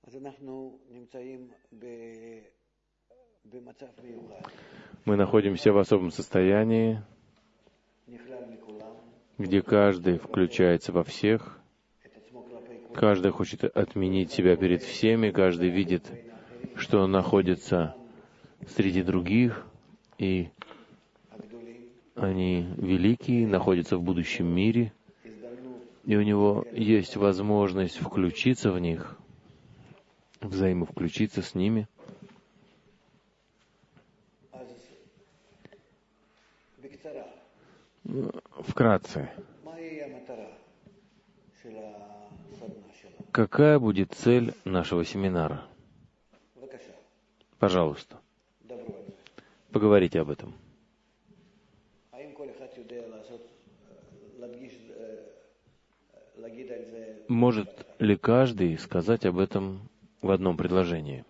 Мы находимся в особом состоянии, где каждый включается во всех, каждый хочет отменить себя перед всеми, каждый видит, что он находится среди других, и они великие, находятся в будущем мире, и у него есть возможность включиться в них, взаимовключиться с ними. Вкратце, какая будет цель нашего семинара? Пожалуйста, поговорите об этом. Может ли каждый сказать об этом в одном предложении?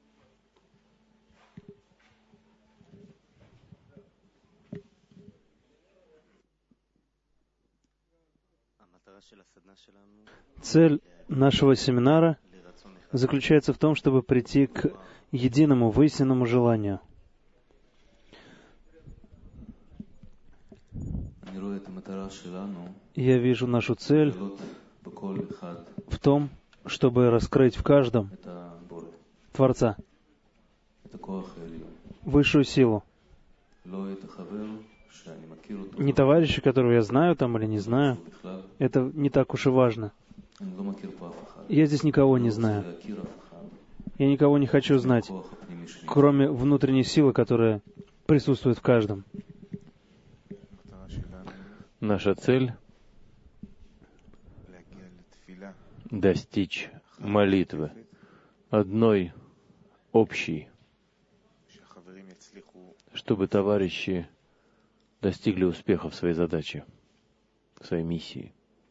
Цель нашего семинара заключается в том, чтобы прийти к единому, выясненному желанию. Я вижу нашу цель в том, чтобы раскрыть в каждом Творца, высшую силу. Не товарища, которого я знаю там или не знаю, это не так уж и важно. Я здесь никого не знаю. Я никого не хочу знать, кроме внутренней силы, которая присутствует в каждом. Наша цель — достичь молитвы, одной, общей, чтобы товарищи достигли успеха в своей задаче, в своей миссии.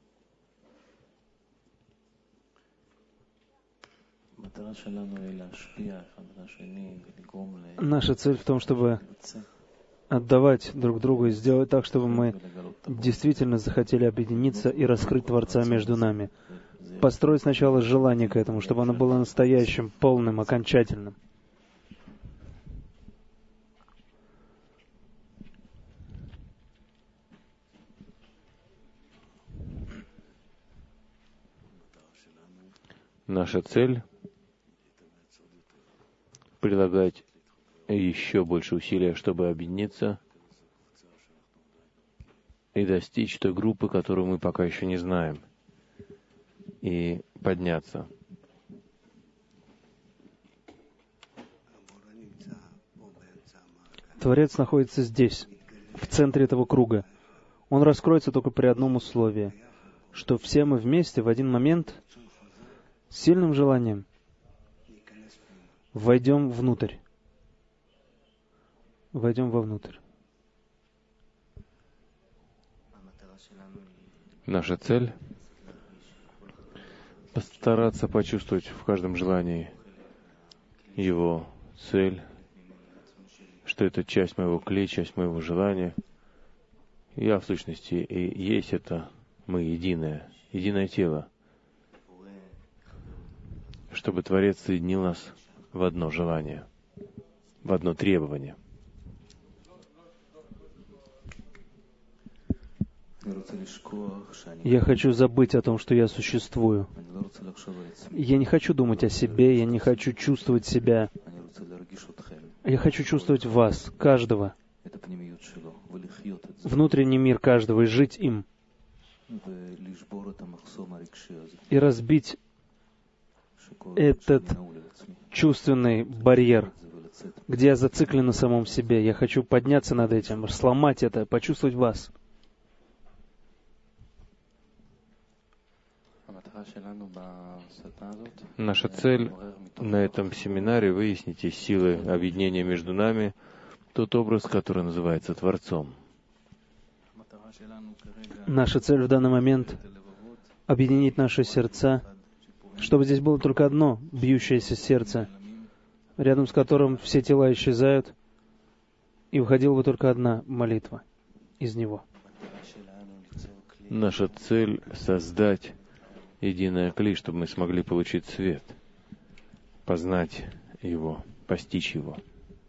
Наша цель в том, чтобы отдавать друг другу и сделать так, чтобы мы действительно захотели объединиться и раскрыть Творца между нами. Построить сначала желание к этому, чтобы оно было настоящим, полным, окончательным. Наша цель — прилагать еще больше усилия, чтобы объединиться и достичь той группы, которую мы пока еще не знаем, и подняться. Творец находится здесь, в центре этого круга. Он раскроется только при одном условии, что все мы вместе в один момент с сильным желанием войдем внутрь. Войдем вовнутрь. Наша цель — постараться почувствовать в каждом желании его цель, что это часть моего кли, часть моего желания. Я, в сущности, и есть это мы единое тело, чтобы Творец соединил нас в одно желание, в одно требование. Я хочу забыть о том, что я существую. Я не хочу думать о себе, я не хочу чувствовать себя. Я хочу чувствовать вас, каждого, внутренний мир каждого, и жить им. И разбить этот чувственный барьер, где я зациклен на самом себе. Я хочу подняться над этим, сломать это, почувствовать вас. Наша цель на этом семинаре — выяснить из силы объединения между нами тот образ, который называется Творцом. Наша цель в данный момент — объединить наши сердца, чтобы здесь было только одно бьющееся сердце, рядом с которым все тела исчезают, и выходила бы только одна молитва из него. Наша цель — создать единое кли, чтобы мы смогли получить свет. познать Его, постичь Его.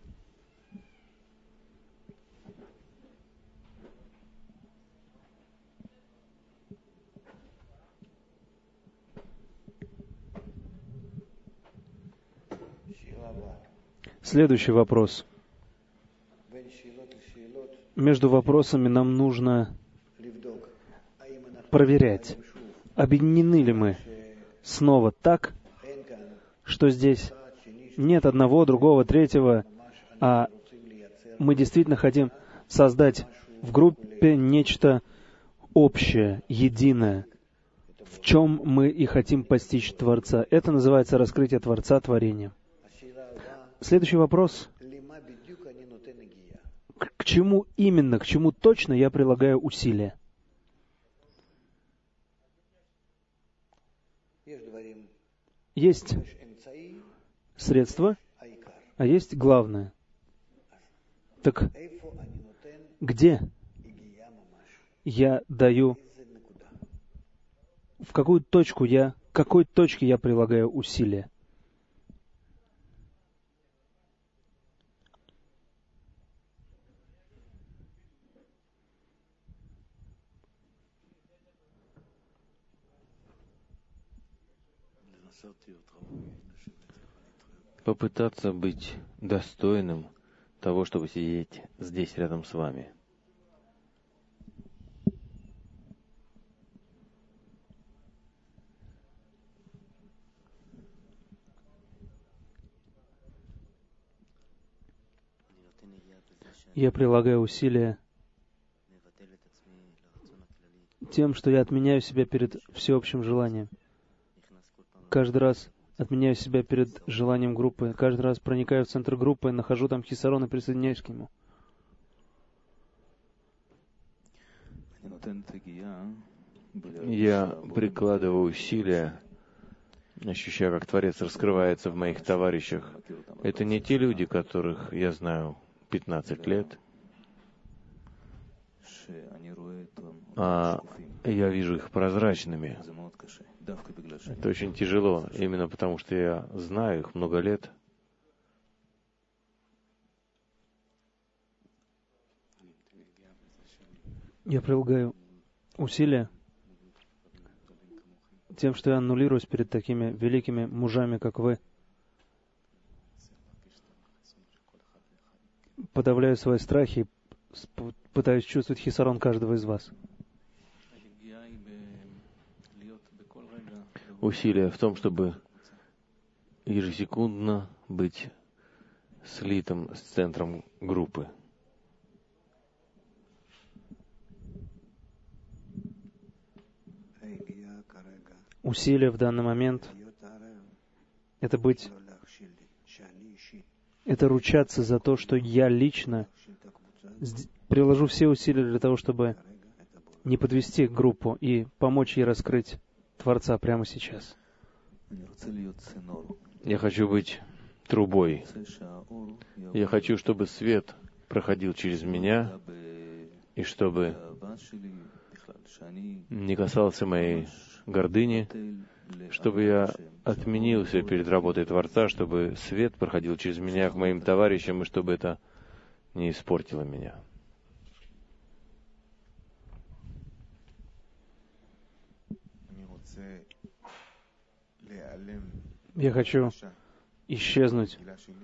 Следующий вопрос. Между вопросами нам нужно проверять, объединены ли мы снова так, что здесь нет одного, другого, третьего, а мы действительно хотим создать в группе нечто общее, единое, в чем мы и хотим постичь Творца. Это называется раскрытие Творца творением. Следующий вопрос. К чему именно, к чему точно я прилагаю усилия? Есть средства, а есть главное. Так где я даю, в какую точку к какой точке я прилагаю усилия? Попытаться быть достойным того, чтобы сидеть здесь рядом с вами. Я прилагаю усилия тем, что я отменяю себя перед всеобщим желанием. Каждый раз отменяю себя перед желанием группы. Каждый раз проникаю в центр группы, нахожу там хисарон и присоединяюсь к нему. Я прикладываю усилия, ощущая, как Творец раскрывается в моих товарищах. Это не те люди, которых я знаю 15 лет, а я вижу их прозрачными. Это очень тяжело, именно потому что я знаю их много лет. Я прилагаю усилия тем, что я аннулируюсь перед такими великими мужами, как вы. Подавляю свои страхи, пытаюсь чувствовать хисарон каждого из вас. Усилия в том, чтобы ежесекундно быть слитым с центром группы. Усилия в данный момент — это это ручаться за то, что я лично приложу все усилия для того, чтобы не подвести группу и помочь ей раскрыть Творца прямо сейчас. Я хочу быть трубой. Я хочу, чтобы свет проходил через меня, и чтобы не касался моей гордыни, чтобы я отменился перед работой Творца, чтобы свет проходил через меня к моим товарищам, и чтобы это не испортило меня. Я хочу исчезнуть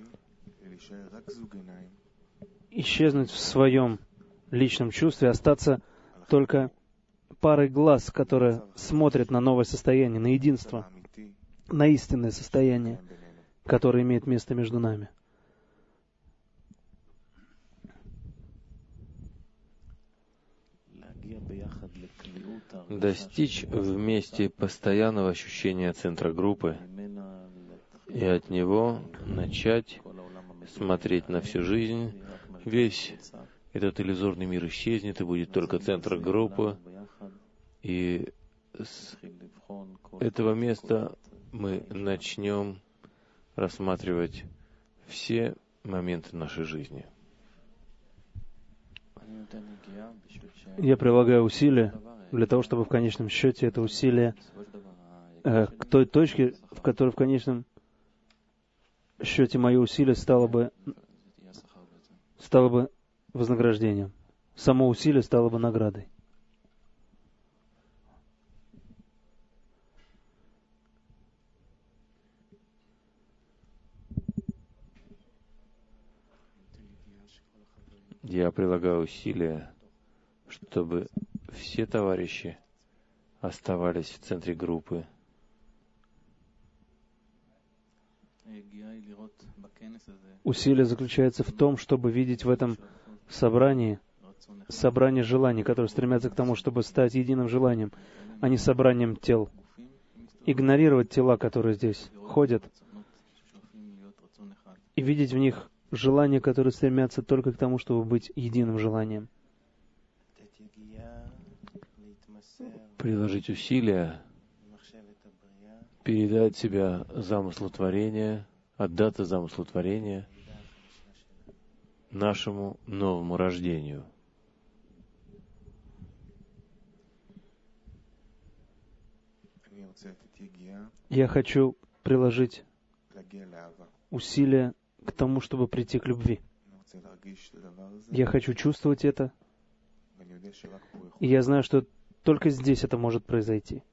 в своем личном чувстве, остаться только парой глаз, которые смотрят на новое состояние, на единство, на истинное состояние, которое имеет место между нами. Достичь вместе постоянного ощущения центра группы и от него начать смотреть на всю жизнь. Весь этот иллюзорный мир исчезнет, и будет только центр группы. И с этого места мы начнем рассматривать все моменты нашей жизни. Я прилагаю усилия для того, чтобы в конечном счете это усилие к той точке, в которой в конечном счете мое усилие стало бы вознаграждением. Само усилие стало бы наградой. Я прилагаю усилия, чтобы все товарищи оставались в центре группы. Усилие заключается в том, чтобы видеть в этом собрании собрание желаний, которые стремятся к тому, чтобы стать единым желанием, а не собранием тел. Игнорировать тела, которые здесь ходят, и видеть в них желания, которые стремятся только к тому, чтобы быть единым желанием. Приложить усилия, передать себя замыслу творения, отдаться замыслу творения, нашему новому рождению. Я хочу приложить усилия к тому, чтобы прийти к любви. Я хочу чувствовать это, и я знаю, что только здесь это может произойти.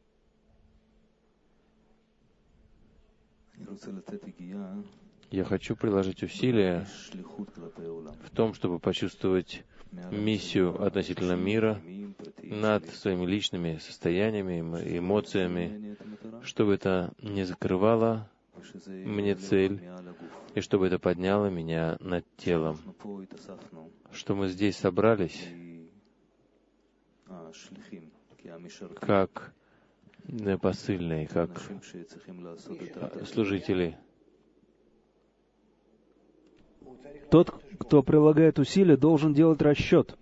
Я хочу приложить усилия в том, чтобы почувствовать миссию относительно мира над своими личными состояниями, эмоциями, чтобы это не закрывало мне цель, и чтобы это подняло меня над телом. Что мы здесь собрались, как посыльные, как служители. Тот, кто прилагает усилия, должен делать расчет.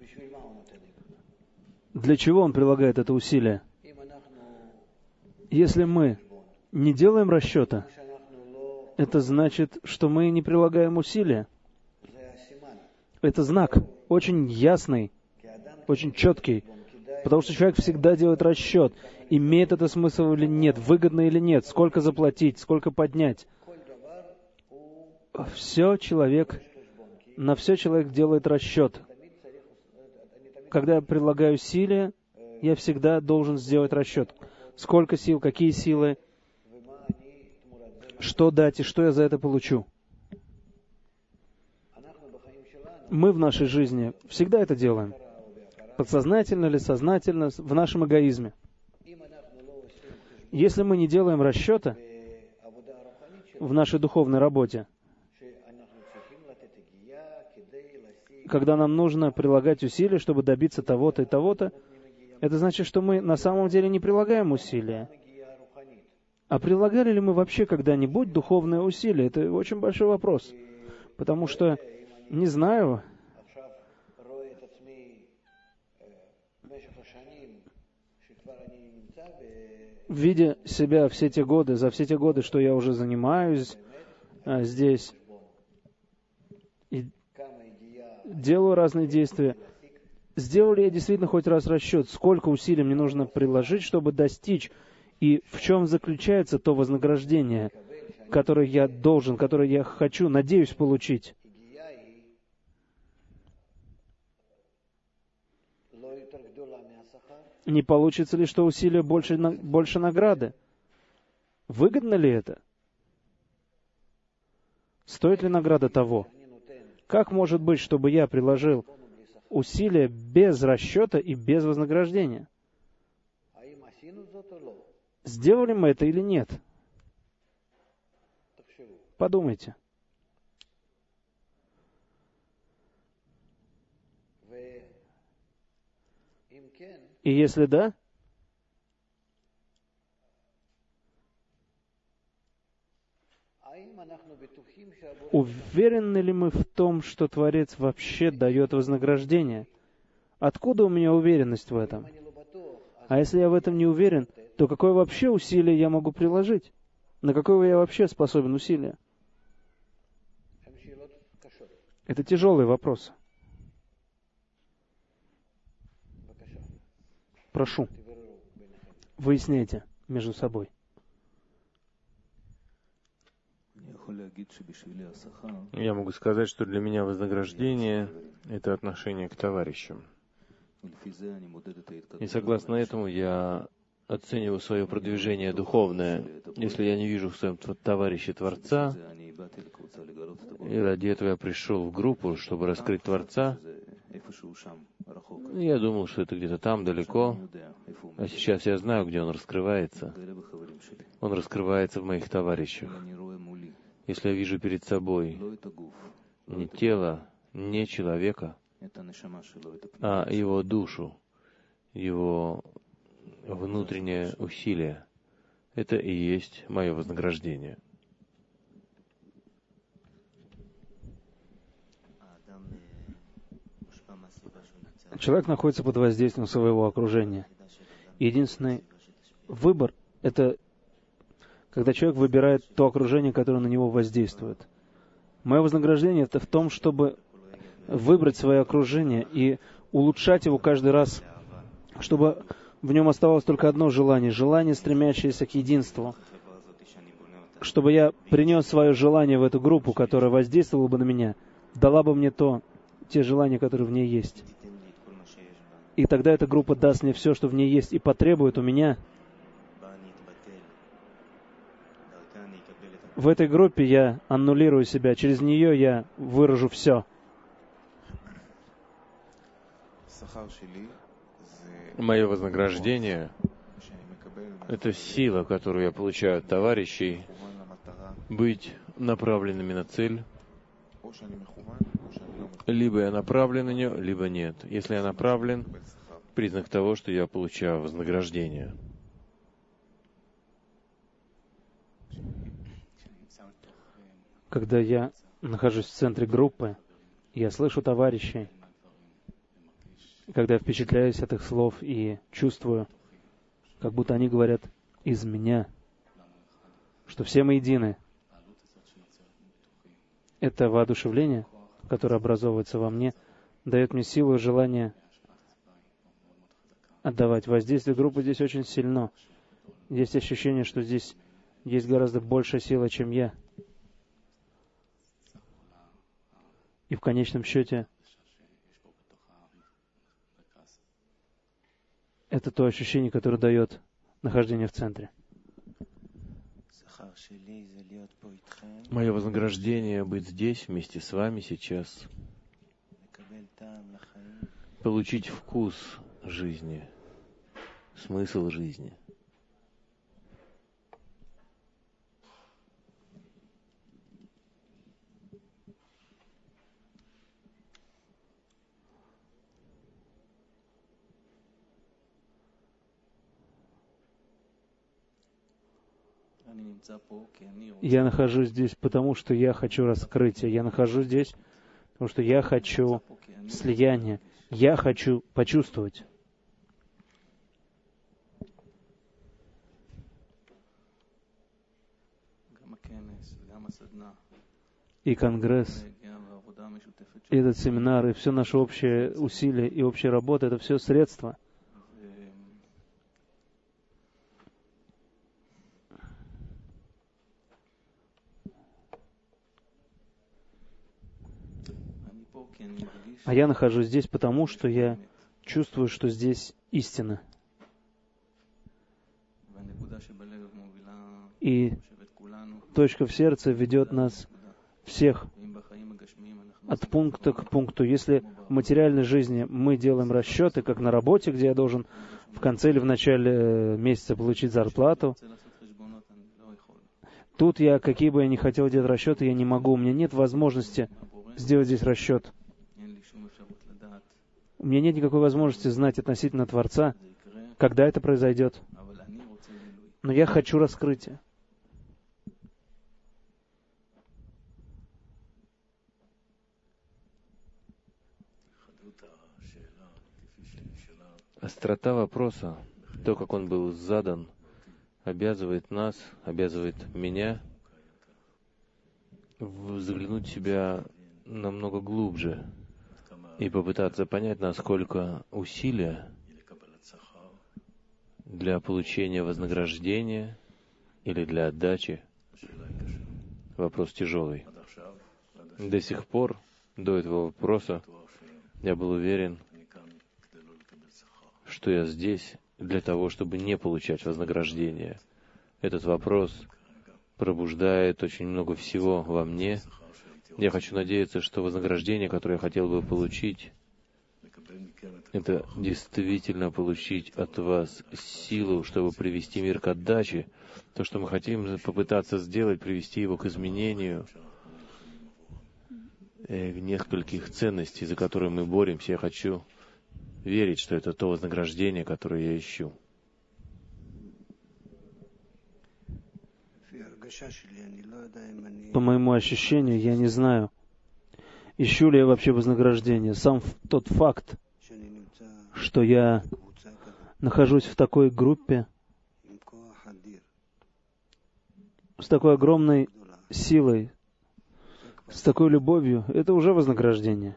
Для чего он прилагает это усилие? Если мы не делаем расчета, это значит, что мы не прилагаем усилия. Это знак очень ясный, очень четкий, потому что человек всегда делает расчет, имеет это смысл или нет, выгодно или нет, сколько заплатить, сколько поднять. На все человек делает расчет. Когда я прилагаю усилия, я всегда должен сделать расчет. Сколько сил, какие силы, что дать и что я за это получу. Мы в нашей жизни всегда это делаем. Подсознательно или сознательно, в нашем эгоизме. Если мы не делаем расчета в нашей духовной работе, когда нам нужно прилагать усилия, чтобы добиться того-то и того-то, это значит, что мы на самом деле не прилагаем усилия. А прилагали ли мы вообще когда-нибудь духовные усилия? Это очень большой вопрос. Потому что, не знаю, видя себя за все те годы, что я уже занимаюсь здесь, и делаю разные действия, сделал ли я действительно хоть раз расчет, сколько усилий мне нужно приложить, чтобы достичь, и в чем заключается то вознаграждение, которое я должен, которое я хочу, надеюсь получить? Не получится ли, что усилия больше награды? Выгодно ли это? Стоит ли награда того? Как может быть, чтобы я приложил усилия без расчета и без вознаграждения? Сделали мы это или нет? Подумайте. И если да, уверены ли мы в том, что Творец вообще дает вознаграждение? Откуда у меня уверенность в этом? А если я в этом не уверен, то какое вообще усилие я могу приложить? На какое я вообще способен усилие? Это тяжелый вопрос. Прошу, выясняйте между собой. Я могу сказать, что для меня вознаграждение — это отношение к товарищам. И согласно этому я оцениваю свое продвижение духовное. Если я не вижу в своем товарище Творца, и ради этого я пришел в группу, чтобы раскрыть Творца, я думал, что это где-то там, далеко, а сейчас я знаю, где он раскрывается. Он раскрывается в моих товарищах. Если я вижу перед собой не тело, не человека, а его душу, его внутреннее усилие, это и есть мое вознаграждение. Человек находится под воздействием своего окружения. Единственный выбор — это когда человек выбирает то окружение, которое на него воздействует. Мое вознаграждение — это в том, чтобы выбрать свое окружение и улучшать его каждый раз, чтобы в нем оставалось только одно желание, стремящееся к единству. Чтобы я принес свое желание в эту группу, которая воздействовала бы на меня, дала бы мне те желания, которые в ней есть. И тогда эта группа даст мне все, что в ней есть, и потребует у меня. В этой группе я аннулирую себя, через нее я выражу все. Мое вознаграждение — это сила, которую я получаю от товарищей, быть направленными на цель. Либо я направлен на нее, либо нет. Если я направлен, признак того, что я получаю вознаграждение. Когда я нахожусь в центре группы, я слышу товарищей, когда я впечатляюсь от их слов и чувствую, как будто они говорят из меня, что все мы едины. Это воодушевление, которое образовывается во мне, дает мне силу и желание отдавать. Воздействие группы здесь очень сильно. Есть ощущение, что здесь есть гораздо большая сила, чем я. И в конечном счете это то ощущение, которое дает нахождение в центре. Мое вознаграждение — быть здесь вместе с вами сейчас, получить вкус жизни, смысл жизни. Я нахожусь здесь, потому что я хочу раскрытия. Я нахожусь здесь, потому что я хочу слияния. Я хочу почувствовать. И конгресс, и этот семинар, и все наши общие усилия, и общая работа — это все средства. А я нахожусь здесь потому, что я чувствую, что здесь истина. И точка в сердце ведет нас всех от пункта к пункту. Если в материальной жизни мы делаем расчеты, как на работе, где я должен в конце или в начале месяца получить зарплату, тут я, какие бы я ни хотел делать расчеты, я не могу. У меня нет возможности сделать здесь расчет. У меня нет никакой возможности знать относительно Творца, когда это произойдет. Но я хочу раскрытия. Острота вопроса, то, как он был задан, обязывает нас, обязывает меня взглянуть в себя намного глубже и попытаться понять, насколько усилия для получения вознаграждения или для отдачи вопрос тяжелый. До сих пор, до этого вопроса, я был уверен, что я здесь для того, чтобы не получать вознаграждение. Этот вопрос пробуждает очень много всего во мне. Я хочу надеяться, что вознаграждение, которое я хотел бы получить, это действительно получить от вас силу, чтобы привести мир к отдаче. То, что мы хотим попытаться сделать, привести его к изменению нескольких ценностей, за которые мы боремся. Я хочу верить, что это то вознаграждение, которое я ищу. По моему ощущению, я не знаю, ищу ли я вообще вознаграждение. Сам тот факт, что я нахожусь в такой группе, с такой огромной силой, с такой любовью, это уже вознаграждение.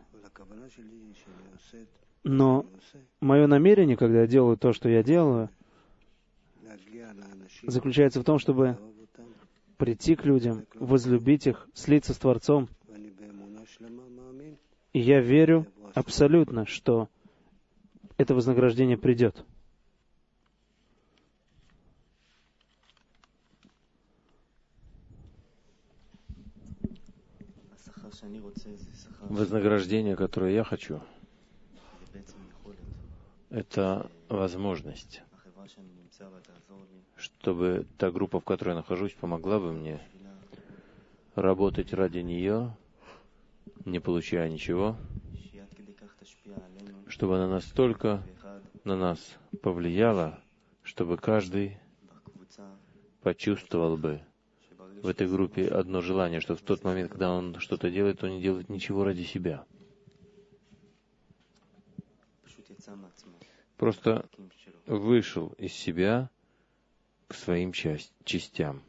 Но мое намерение, когда я делаю то, что я делаю, заключается в том, чтобы прийти к людям, возлюбить их, слиться с Творцом. И я верю абсолютно, что это вознаграждение придет. Вознаграждение, которое я хочу, это возможность, чтобы та группа, в которой я нахожусь, помогла бы мне работать ради нее, не получая ничего, чтобы она настолько на нас повлияла, чтобы каждый почувствовал бы в этой группе одно желание, что в тот момент, когда он что-то делает, он не делает ничего ради себя. Просто вышел из себя к своим частям.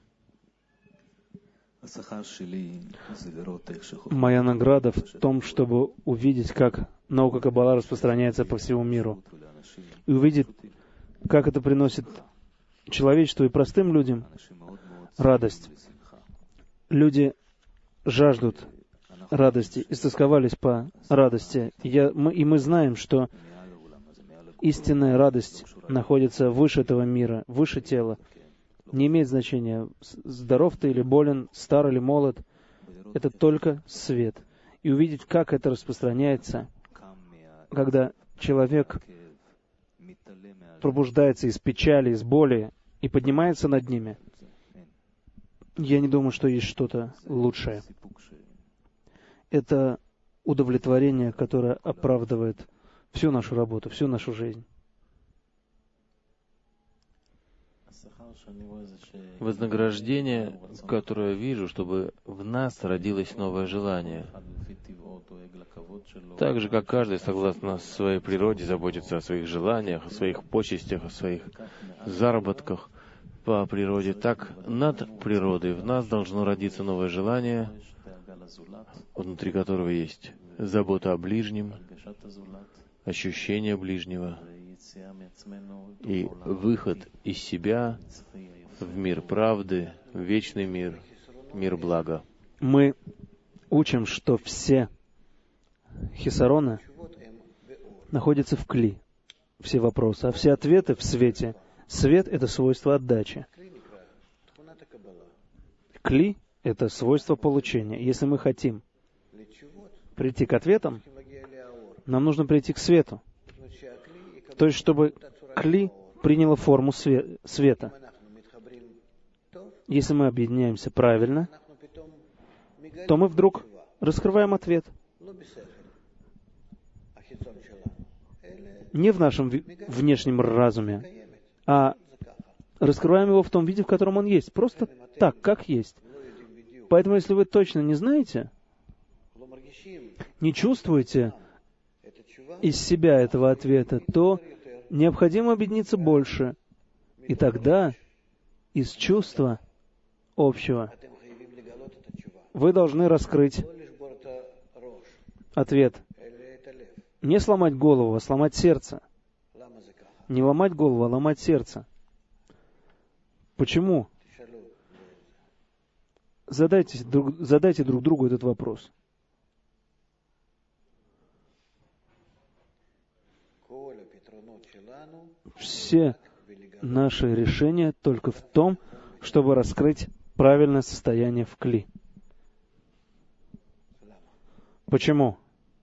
Моя награда в том, чтобы увидеть, как наука Каббала распространяется по всему миру. И увидеть, как это приносит человечеству и простым людям радость. Люди жаждут радости, истосковались по радости. И мы знаем, что истинная радость находится выше этого мира, выше тела. Не имеет значения, здоров ты или болен, стар или молод. Это только свет. И увидеть, как это распространяется, когда человек пробуждается из печали, из боли и поднимается над ними. Я не думаю, что есть что-то лучшее. Это удовлетворение, которое оправдывает всю нашу работу, всю нашу жизнь. Вознаграждение, которое я вижу, чтобы в нас родилось новое желание. Так же, как каждый, согласно своей природе, заботится о своих желаниях, о своих почестях, о своих заработках по природе, так над природой в нас должно родиться новое желание, внутри которого есть забота о ближнем, ощущение ближнего и выход из себя в мир правды, в вечный мир, мир блага. Мы учим, что все хисароны находятся в кли, все вопросы, а все ответы в свете. Свет — это свойство отдачи. Кли — это свойство получения. Если мы хотим прийти к ответам, нам нужно прийти к свету. То есть, чтобы кли приняло форму света. Если мы объединяемся правильно, то мы вдруг раскрываем ответ. Не в нашем внешнем разуме, а раскрываем его в том виде, в котором он есть. Просто так, как есть. Поэтому, если вы точно не знаете, не чувствуете из себя этого ответа, то необходимо объединиться больше. И тогда из чувства общего вы должны раскрыть ответ. Не сломать голову, а сломать сердце. Не ломать голову, а ломать сердце. Почему? задайте друг другу этот вопрос. Все наши решения только в том, чтобы раскрыть правильное состояние в кли. Почему?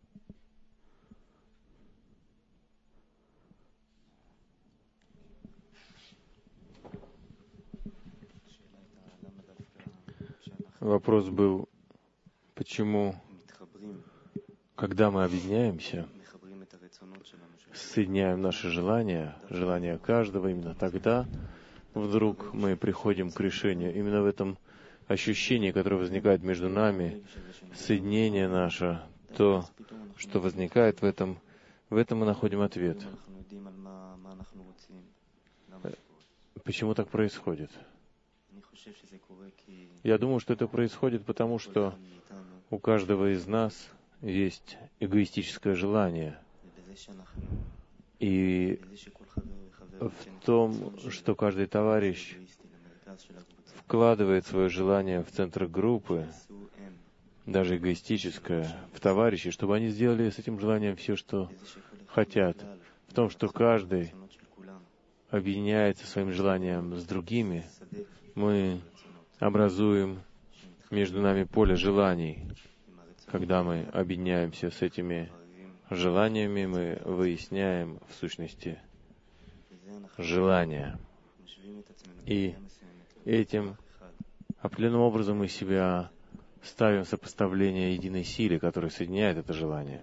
Вопрос был, почему, когда мы объединяемся, соединяем наши желания, желания каждого, именно тогда вдруг мы приходим к решению. Именно в этом ощущении, которое возникает между нами, соединение наше, то, что возникает в этом мы находим ответ. Почему так происходит? Я думаю, что это происходит потому, что у каждого из нас есть эгоистическое желание. И в том, что каждый товарищ вкладывает свое желание в центр группы, даже эгоистическое, в товарищей, чтобы они сделали с этим желанием все, что хотят. В том, что каждый объединяется своим желанием с другими, мы образуем между нами поле желаний. Когда мы объединяемся с этими желаниями, мы выясняем, в сущности, желания. И этим определенным образом мы себя ставим в сопоставление единой силе, которая соединяет это желание.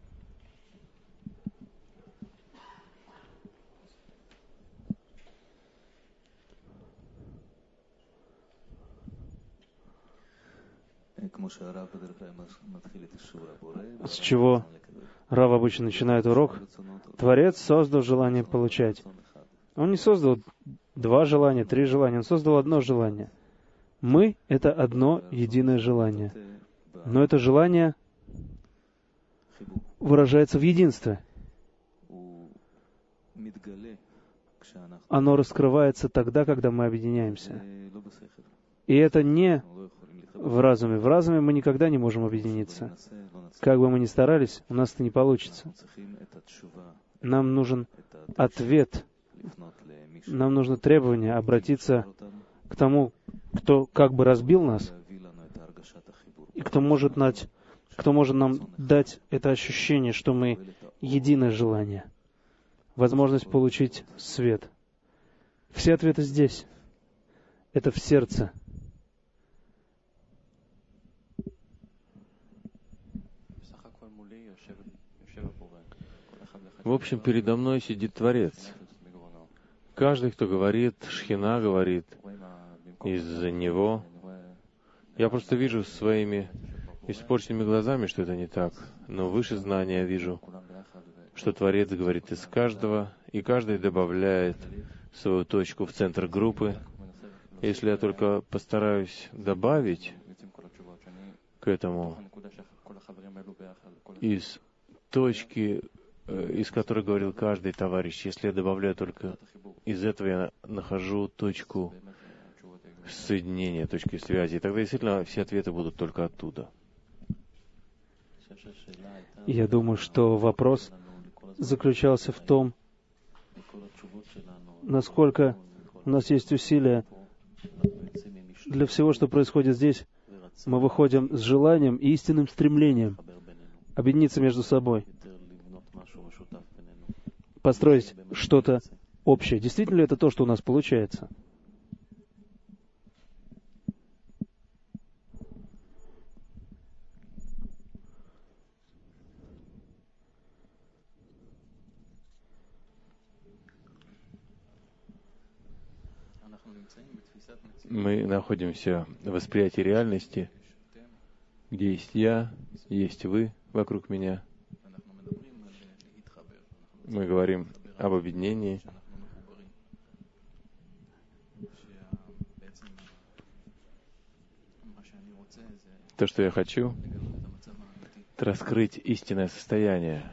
С чего Рав обычно начинает урок? Творец создал желание получать. Он не создал 2 желания, 3 желания, он создал одно желание. Мы — это одно единое желание. Но это желание выражается в единстве. Оно раскрывается тогда, когда мы объединяемся. И это не в разуме. В разуме мы никогда не можем объединиться. Как бы мы ни старались, у нас это не получится. Нам нужен ответ. Нам нужно требование обратиться к тому, кто как бы разбил нас, и кто может нам дать это ощущение, что мы единое желание, возможность получить свет. Все ответы здесь. Это в сердце. В общем, передо мной сидит Творец. Каждый, кто говорит, Шхина говорит из-за него. Я просто вижу своими испорченными глазами, что это не так. Но выше знания я вижу, что Творец говорит из каждого, и каждый добавляет свою точку в центр группы. Если я только постараюсь добавить к этому из точки, из которой говорил каждый товарищ, если я добавляю только из этого, я нахожу точку соединения, точки связи. И тогда действительно все ответы будут только оттуда. Я думаю, что вопрос заключался в том, насколько у нас есть усилия для всего, что происходит здесь. Мы выходим с желанием и истинным стремлением объединиться между собой, построить что-то общее. Действительно ли это то, что у нас получается? Мы находимся в восприятии реальности, где есть я, есть вы вокруг меня. Мы говорим об объединении. То, что я хочу, это раскрыть истинное состояние.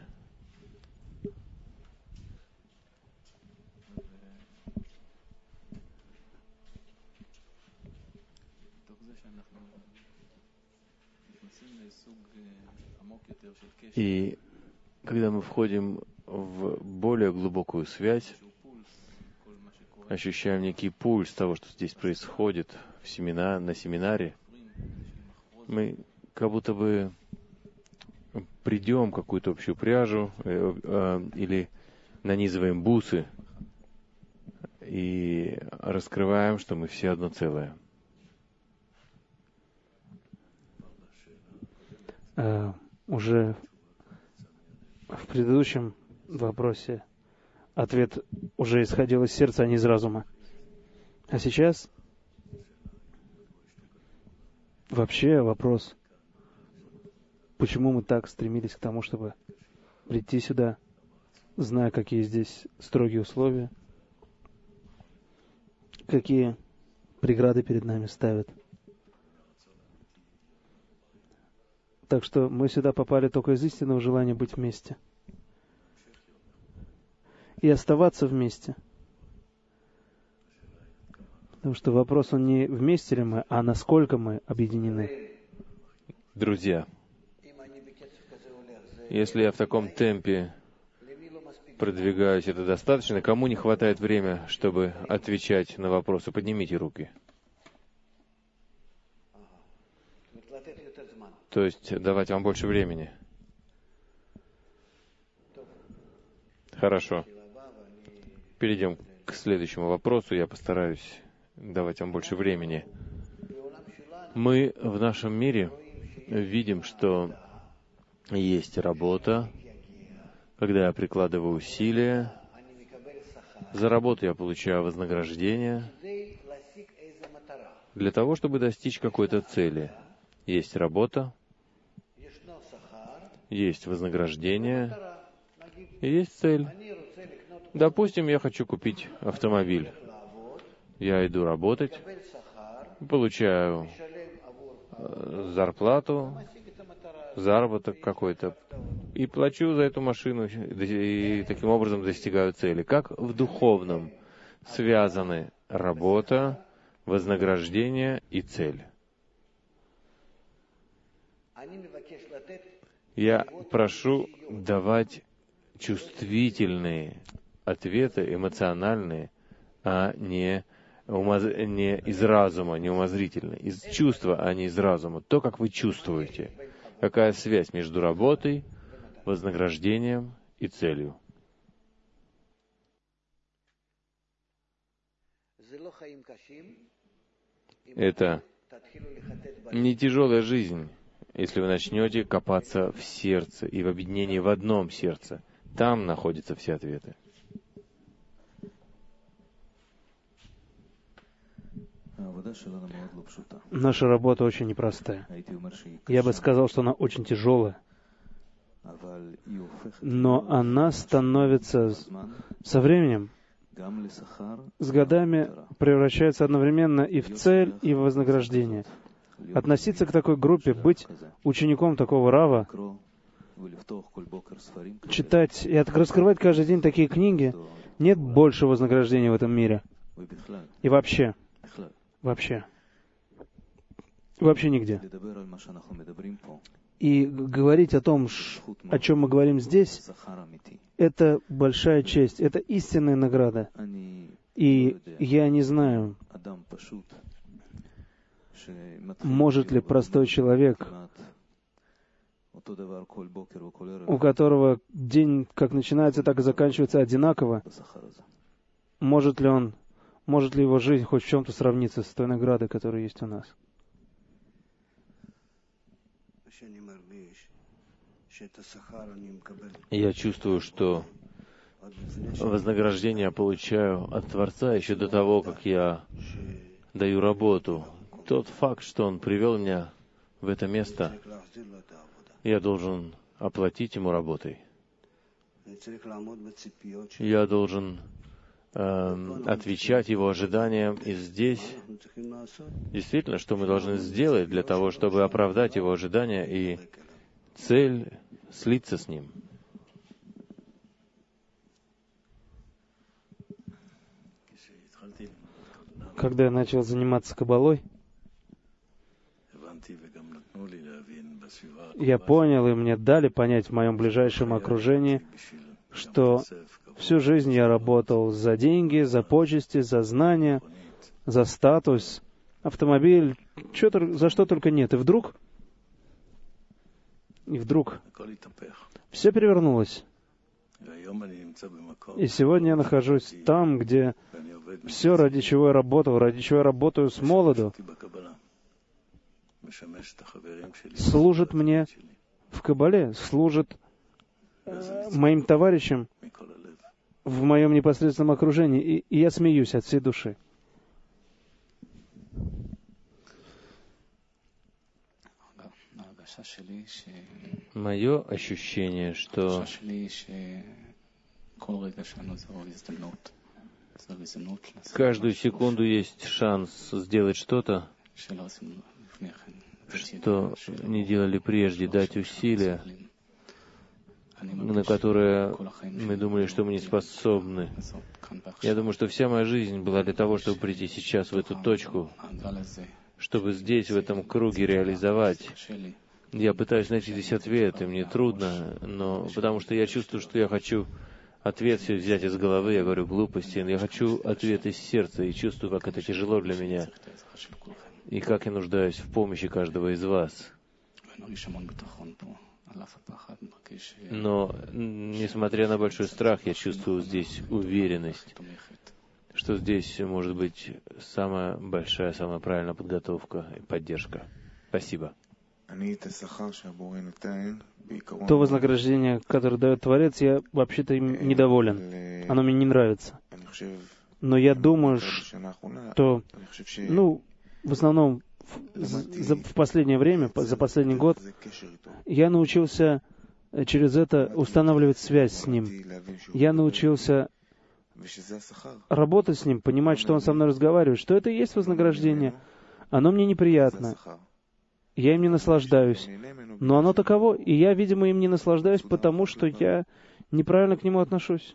И когда мы входим в более глубокую связь, ощущаем некий пульс того, что здесь происходит на семинаре, мы как будто бы придем в какую-то общую пряжу или нанизываем бусы и раскрываем, что мы все одно целое. Уже в предыдущем вопросе ответ уже исходил из сердца, а не из разума. А сейчас вообще вопрос, почему мы так стремились к тому, чтобы прийти сюда, зная, какие здесь строгие условия, какие преграды перед нами ставят. Так что мы сюда попали только из истинного желания быть вместе. И оставаться вместе. Потому что вопрос, он не вместе ли мы, а насколько мы объединены. Друзья, если я в таком темпе продвигаюсь, это достаточно? Кому не хватает времени, чтобы отвечать на вопросы? Поднимите руки. То есть давать вам больше времени. Хорошо. Перейдем к следующему вопросу. Я постараюсь давать вам больше времени. Мы в нашем мире видим, что есть работа, когда я прикладываю усилия. За работу я получаю вознаграждение для того, чтобы достичь какой-то цели. Есть работа, есть вознаграждение, и есть цель. Допустим, я хочу купить автомобиль. Я иду работать, получаю зарплату, заработок какой-то, и плачу за эту машину, и таким образом достигаю цели. Как в духовном связаны работа, вознаграждение и цель? Я прошу давать чувствительные ответы, эмоциональные, а не из разума, не умозрительные. Из чувства, а не из разума. То, как вы чувствуете. Какая связь между работой, вознаграждением и целью? Это не тяжелая жизнь, если вы начнете копаться в сердце и в объединении в одном сердце. Там находятся все ответы. Наша работа очень непростая. Я бы сказал, что она очень тяжелая. Но она становится со временем, с годами превращается одновременно и в цель, и в вознаграждение. Относиться к такой группе, быть учеником такого Рава, читать и раскрывать каждый день такие книги, нет больше вознаграждения в этом мире. И вообще нигде. И говорить о том, о чем мы говорим здесь, это большая честь, это истинная награда. И я не знаю, может ли простой человек, у которого день как начинается, так и заканчивается одинаково, может ли его жизнь хоть в чем-то сравниться с той наградой, которая есть у нас? Я чувствую, что вознаграждение я получаю от Творца еще до того, как я даю работу. Тот факт, что Он привел меня в это место, я должен оплатить Ему работой. Я должен отвечать Его ожиданиям. И здесь действительно, что мы должны сделать для того, чтобы оправдать Его ожидания и цель слиться с Ним. Когда я начал заниматься каббалой, Я понял, и мне дали понять в моем ближайшем окружении, что всю жизнь я работал за деньги, за почести, за знания, за статус, автомобиль, за что только нет. И вдруг все перевернулось. И сегодня я нахожусь там, где все, ради чего я работаю с молоду, служит мне в Кабале, служит моим товарищам в моем непосредственном окружении. И я смеюсь от всей души. Мое ощущение, что каждую секунду есть шанс сделать что-то, что не делали прежде, дать усилия, на которые мы думали, что мы не способны. Я думаю, что вся моя жизнь была для того, чтобы прийти сейчас в эту точку, чтобы здесь, в этом круге, реализовать. Я пытаюсь найти здесь ответ, и мне трудно, но потому что я чувствую, что я хочу ответ все взять из головы, я говорю глупости, но я хочу ответ из сердца, и чувствую, как это тяжело для меня, и как я нуждаюсь в помощи каждого из вас. Но, несмотря на большой страх, я чувствую здесь уверенность, что здесь может быть самая большая, самая правильная подготовка и поддержка. Спасибо. То вознаграждение, которое дает Творец, я вообще-то им недоволен. Оно мне не нравится. Но я думаю, что, в основном, в последнее время, за последний год, я научился через это устанавливать связь с Ним. Я научился работать с Ним, понимать, что Он со мной разговаривает, что это и есть вознаграждение. Оно мне неприятно. Я им не наслаждаюсь. Но оно таково, и я, видимо, им не наслаждаюсь, потому что я неправильно к нему отношусь.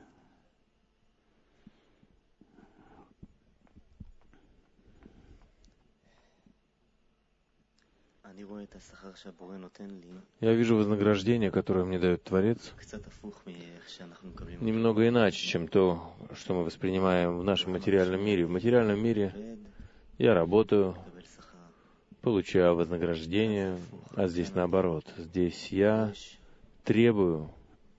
Я вижу вознаграждение, которое мне дает Творец, немного иначе, чем то, что мы воспринимаем в нашем материальном мире. В материальном мире я работаю, получаю вознаграждение, а здесь наоборот. Здесь я требую,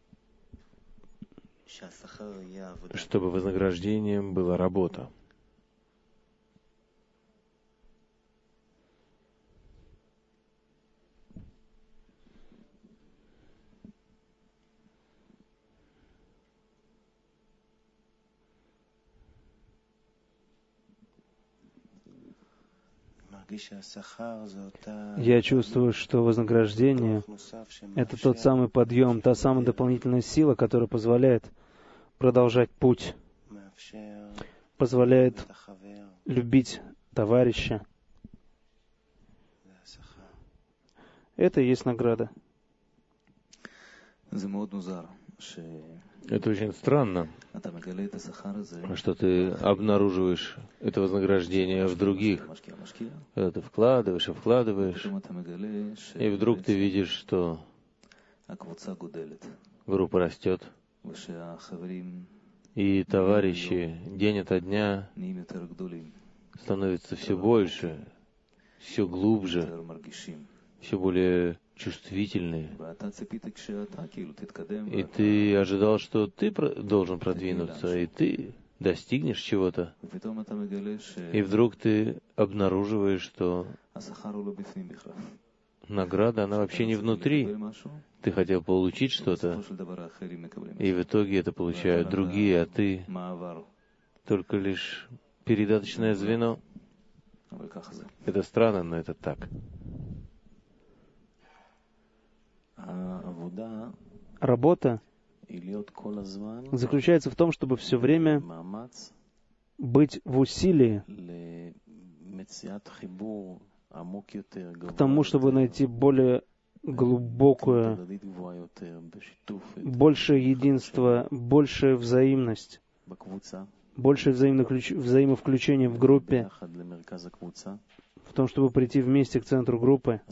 чтобы вознаграждением была работа. Я чувствую, что вознаграждение — это тот самый подъем, та самая дополнительная сила, которая позволяет продолжать путь, позволяет любить товарища. Это и есть награда. Это очень странно, что ты обнаруживаешь это вознаграждение в других. Когда ты вкладываешь и вкладываешь, и вдруг ты видишь, что группа растет, и товарищи день ото дня становятся все больше, все глубже, все более чувствительные. И ты ожидал, что ты должен продвинуться, и ты достигнешь чего-то. И вдруг ты обнаруживаешь, что награда, она вообще не внутри. Ты хотел получить что-то, и в итоге это получают другие, а ты только лишь передаточное звено. Это странно, но это так. Работа заключается в том, чтобы все время быть в усилии к тому, чтобы найти более глубокое, большее единство, большая взаимность, большее взаимовключение в группе, в том, чтобы прийти вместе к центру группы.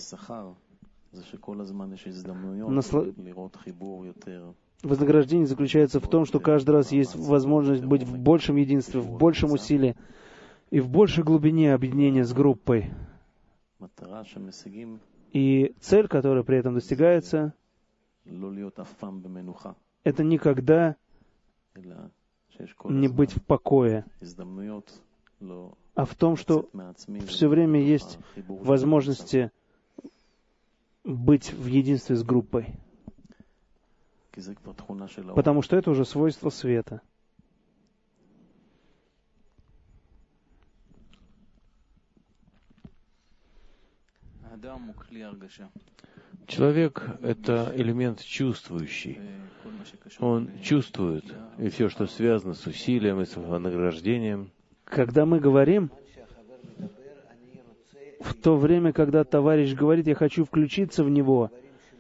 Вознаграждение заключается в том, что каждый раз есть возможность быть в большем единстве, в большем усилии и в большей глубине объединения с группой. И цель, которая при этом достигается, это никогда не быть в покое, а в том, что все время есть возможности быть в единстве с группой. Потому что это уже свойство света. Человек — это элемент чувствующий. Он чувствует, и все, что связано с усилием и с вознаграждением. Когда мы говорим, в то время, когда товарищ говорит, я хочу включиться в него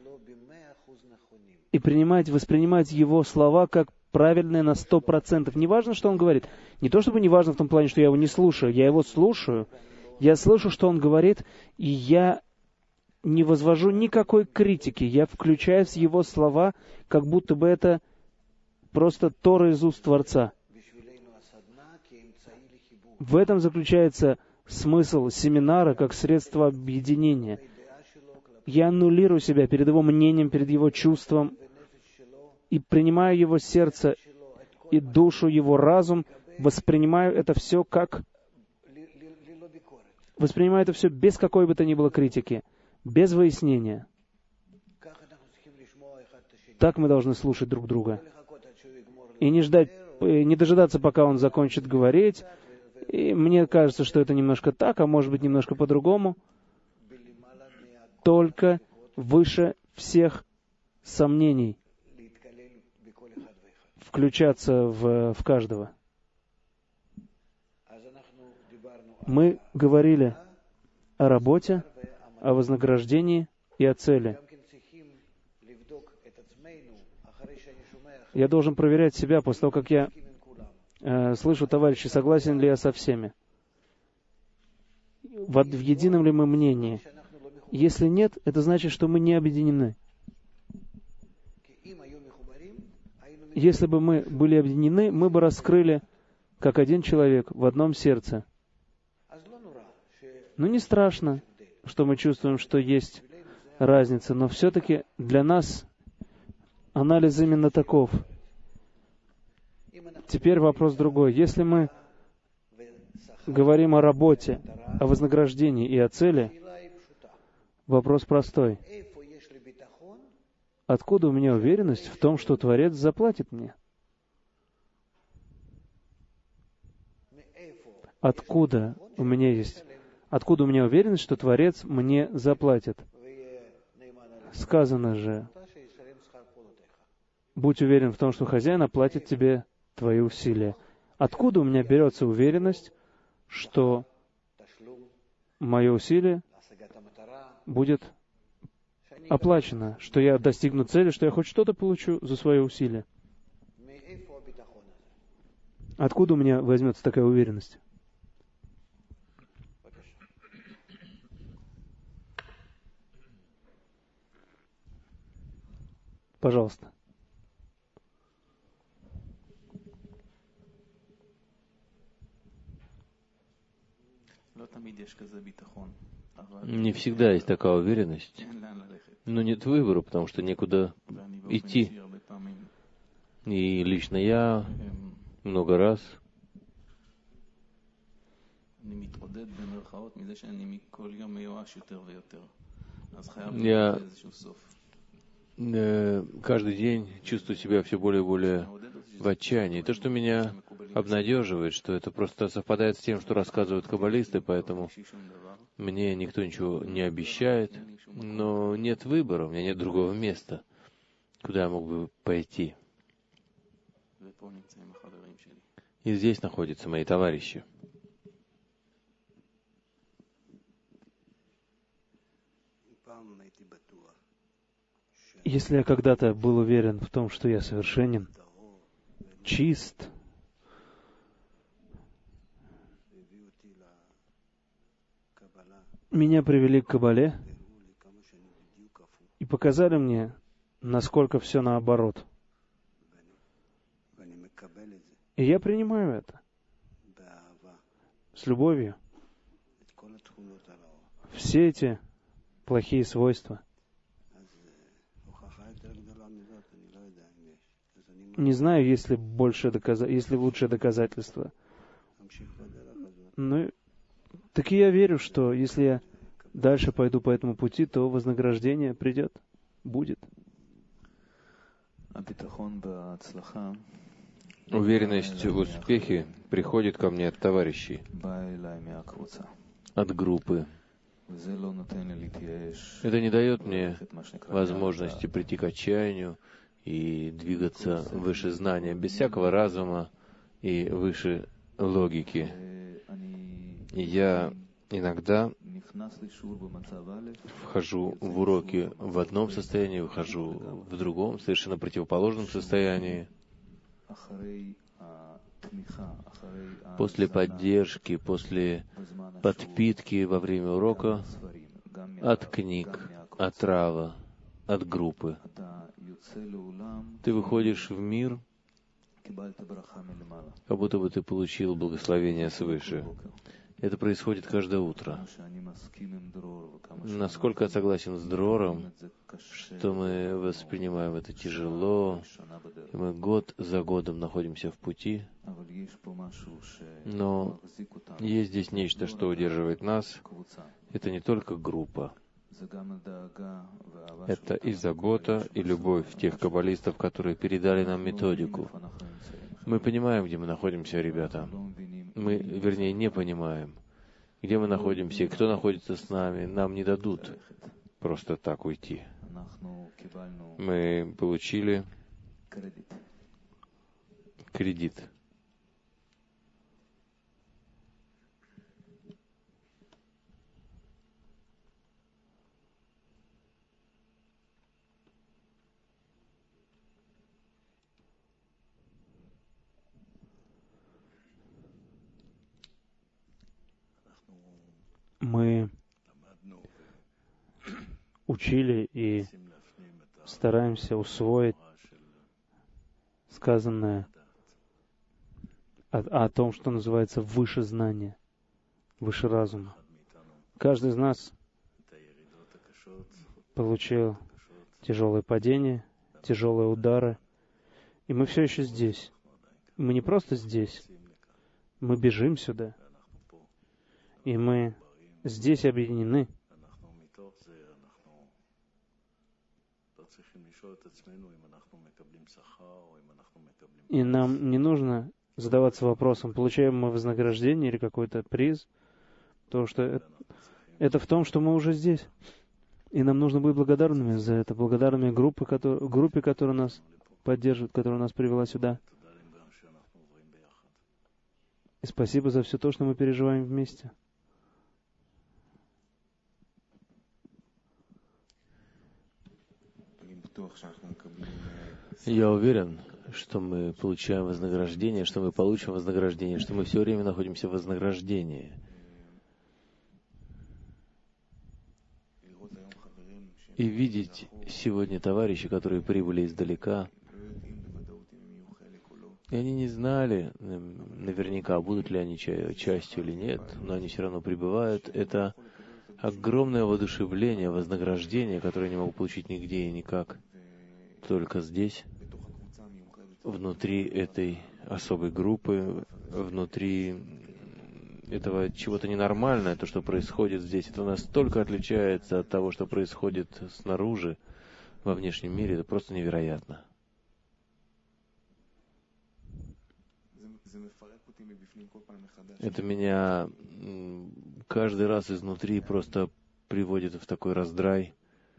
и воспринимать его слова как правильные на 100%. Не важно, что он говорит. Не то чтобы не важно в том плане, что я его не слушаю. Я его слушаю. Я слышу, что он говорит, и я не возвожу никакой критики. Я включаюсь в его слова, как будто бы это просто Тора из уст Творца. В этом заключается смысл семинара как средство объединения. Я аннулирую себя перед его мнением, перед его чувством и принимаю его сердце и душу, его разум, воспринимаю это все без какой бы то ни было критики, без выяснения. Так мы должны слушать друг друга. И не дожидаться, пока он закончит говорить. И мне кажется, что это немножко так, а может быть немножко по-другому. Только выше всех сомнений включаться в каждого. Мы говорили о работе, о вознаграждении и о цели. Я должен проверять себя после того, как я слышу товарищи, согласен ли я со всеми. В едином ли мы мнении? Если нет, это значит, что мы не объединены. Если бы мы были объединены, мы бы раскрыли, как один человек, в одном сердце. Но не страшно, что мы чувствуем, что есть разница, но все-таки для нас анализ именно таков. Теперь вопрос другой. Если мы говорим о работе, о вознаграждении и о цели, вопрос простой. Откуда у меня уверенность в том, что Творец заплатит мне? Откуда у меня уверенность, что Творец мне заплатит? Сказано же, будь уверен в том, что хозяин оплатит тебе твои усилия. Откуда у меня берется уверенность, что мое усилие будет оплачено, что я достигну цели, что я хоть что-то получу за свое усилие? Откуда у меня возьмется такая уверенность? Пожалуйста. Не всегда есть такая уверенность, но нет выбора, потому что некуда идти. И лично я много раз каждый день чувствую себя все более и более в отчаянии. То, что меня обнадеживает, что это просто совпадает с тем, что рассказывают каббалисты, поэтому мне никто ничего не обещает, но нет выбора, у меня нет другого места, куда я мог бы пойти. И здесь находятся мои товарищи. Если я когда-то был уверен в том, что я совершенен, чист, меня привели к Кабале и показали мне, насколько все наоборот. И я принимаю это с любовью. Все эти плохие свойства. Не знаю, есть ли лучшее доказательство. Но так и я верю, что если я дальше пойду по этому пути, то вознаграждение придет, будет. Уверенность в успехе приходит ко мне от товарищей, от группы. Это не дает мне возможности прийти к отчаянию и двигаться выше знания, без всякого разума и выше логики. И я иногда вхожу в уроки в одном состоянии, выхожу в другом, совершенно противоположном состоянии. После поддержки, после подпитки во время урока от книг, от Рава, от группы. Ты выходишь в мир, как будто бы ты получил благословение свыше. Это происходит каждое утро. Насколько я согласен с Дрором, что мы воспринимаем это тяжело, и мы год за годом находимся в пути, но есть здесь нечто, что удерживает нас. Это не только группа. Это и забота, и любовь тех каббалистов, которые передали нам методику. Мы понимаем, где мы находимся, ребята. Мы, вернее, не понимаем, где мы находимся и кто находится с нами. Нам не дадут просто так уйти. Мы получили кредит. Мы учили и стараемся усвоить сказанное о том, что называется выше знания, выше разума. Каждый из нас получил тяжелые падения, тяжелые удары, и мы все еще здесь. Мы не просто здесь, мы бежим сюда, и мы здесь объединены. И нам не нужно задаваться вопросом, получаем мы вознаграждение или какой-то приз, потому что это в том, что мы уже здесь. И нам нужно быть благодарными за это, благодарными группе, которая нас поддерживает, которая нас привела сюда. И спасибо за все то, что мы переживаем вместе. Я уверен, что мы получаем вознаграждение, что мы получим вознаграждение, что мы все время находимся в вознаграждении. И видеть сегодня товарищей, которые прибыли издалека, и они не знали наверняка, будут ли они частью или нет, но они все равно прибывают. Это огромное воодушевление, вознаграждение, которое я не могу получить нигде и никак, только здесь, внутри этой особой группы, внутри этого чего-то ненормального, то, что происходит здесь. Это настолько отличается от того, что происходит снаружи, во внешнем мире. Это просто невероятно. Это меня каждый раз изнутри просто приводит в такой раздрай.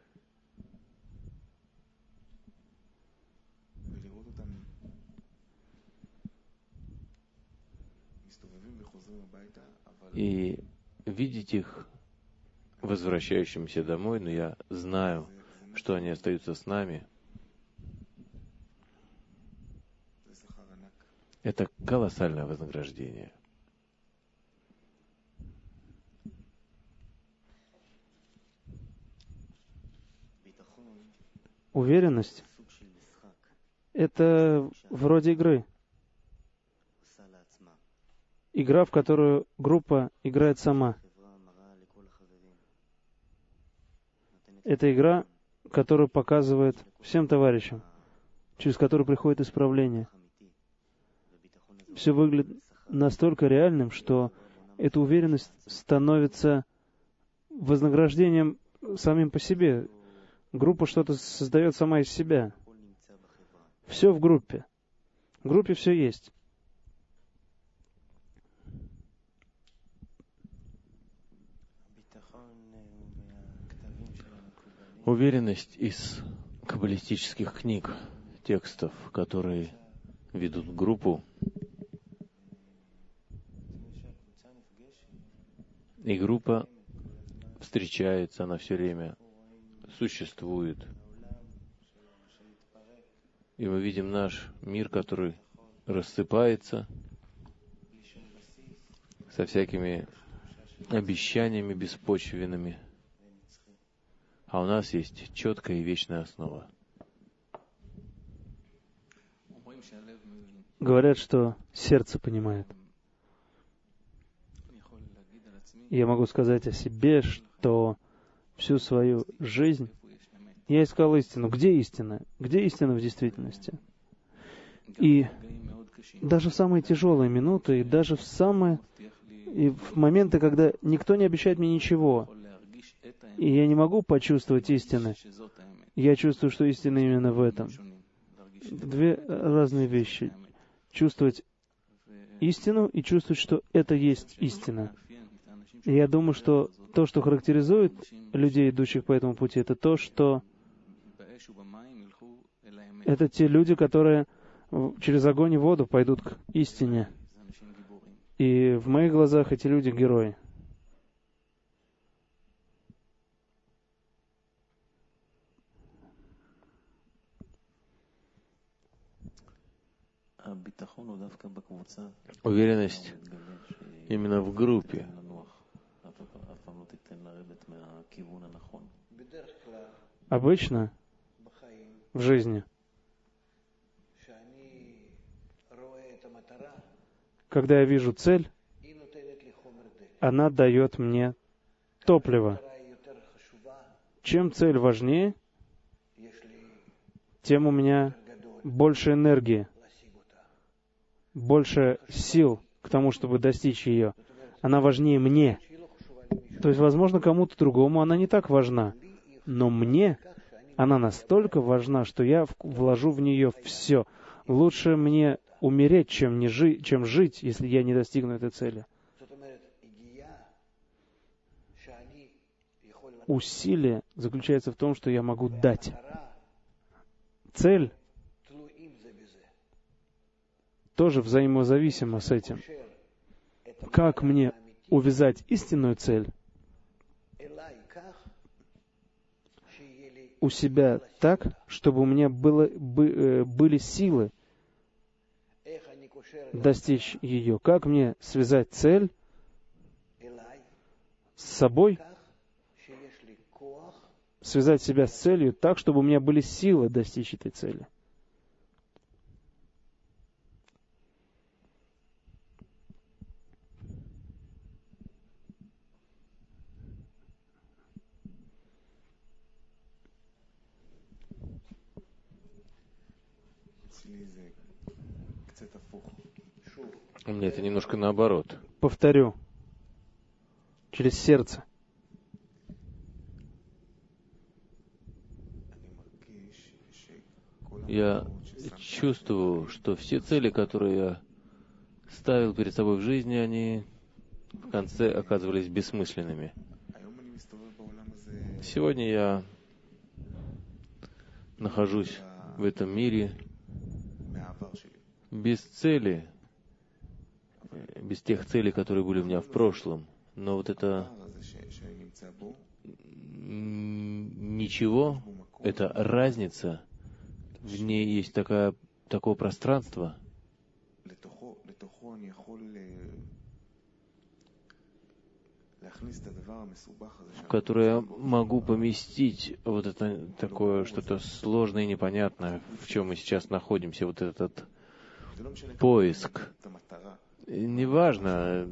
И видеть их возвращающимся домой, но я знаю, что они остаются с нами. Это колоссальное вознаграждение. Уверенность — это вроде игры. Игра, в которую группа играет сама. Это игра, которую показывает всем товарищам, через которую приходит исправление. Все выглядит настолько реальным, что эта уверенность становится вознаграждением самим по себе. Группа что-то создает сама из себя. Все в группе. В группе все есть. Уверенность из каббалистических книг, текстов, которые ведут группу, и группа встречается, она все время существует. И мы видим наш мир, который рассыпается со всякими обещаниями беспочвенными. А у нас есть четкая и вечная основа. Говорят, что сердце понимает. Я могу сказать о себе, что всю свою жизнь я искал истину. Где истина? Где истина в действительности? И даже в самые тяжелые минуты, и даже в моменты, когда никто не обещает мне ничего, и я не могу почувствовать истины, я чувствую, что истина именно в этом. Две разные вещи. Чувствовать истину и чувствовать, что это есть истина. И я думаю, что то, что характеризует людей, идущих по этому пути, это то, что это те люди, которые через огонь и воду пойдут к истине. И в моих глазах эти люди — герои. Уверенность именно в группе. Обычно в жизни, когда я вижу цель, она дает мне топливо. Чем цель важнее, тем у меня больше энергии, больше сил к тому, чтобы достичь ее. Она важнее мне. То есть, возможно, кому-то другому она не так важна. Но мне она настолько важна, что я вложу в нее все. Лучше мне умереть, чем жить, если я не достигну этой цели. Усилие заключается в том, что я могу дать. Цель тоже взаимозависима с этим. Как мне увязать истинную цель у себя так, чтобы у меня были силы достичь ее? Как мне связать цель с собой, связать себя с целью так, чтобы у меня были силы достичь этой цели? У меня это немножко наоборот. Повторю. Через сердце. Я чувствую, что все цели, которые я ставил перед собой в жизни, они в конце оказывались бессмысленными. Сегодня я нахожусь в этом мире без цели, без тех целей, которые были у меня в прошлом. Но вот это ничего, это разница, в ней есть такое пространство, в которое я могу поместить вот это такое что-то сложное и непонятное, в чем мы сейчас находимся, вот этот поиск. Неважно,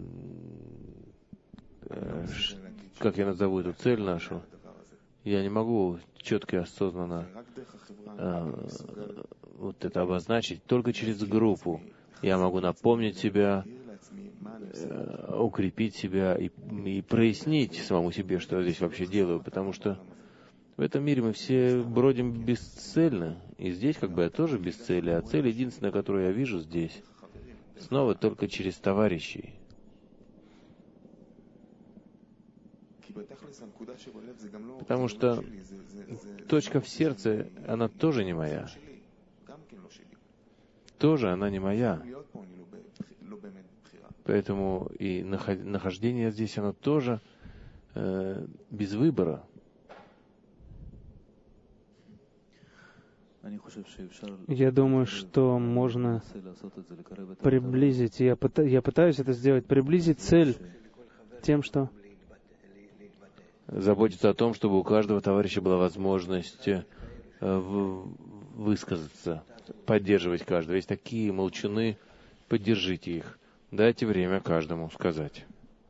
как я назову эту цель нашу, я не могу четко и осознанно вот это обозначить. Только через группу я могу напомнить себя, укрепить себя и прояснить самому себе, что я здесь вообще делаю, потому что в этом мире мы все бродим бесцельно, и здесь как бы я тоже без цели, а цель единственная, которую я вижу здесь, снова только через товарищей. Потому что точка в сердце, она тоже не моя. Тоже она не моя. Поэтому и нахождение здесь, оно тоже без выбора. Я думаю, что можно приблизить, я пытаюсь это сделать, приблизить цель тем, что заботиться о том, чтобы у каждого товарища была возможность высказаться, поддерживать каждого. Есть такие молчуны, поддержите их. Дайте время каждому сказать.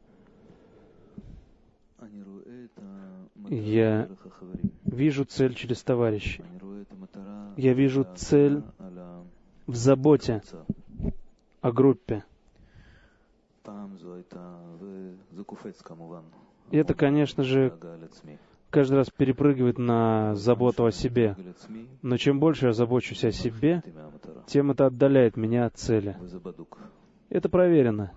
Я вижу цель через товарищей. Я вижу цель в заботе о группе. И это, конечно же, каждый раз перепрыгивает на заботу о себе. Но чем больше я забочусь о себе, тем это отдаляет меня от цели. Это проверено.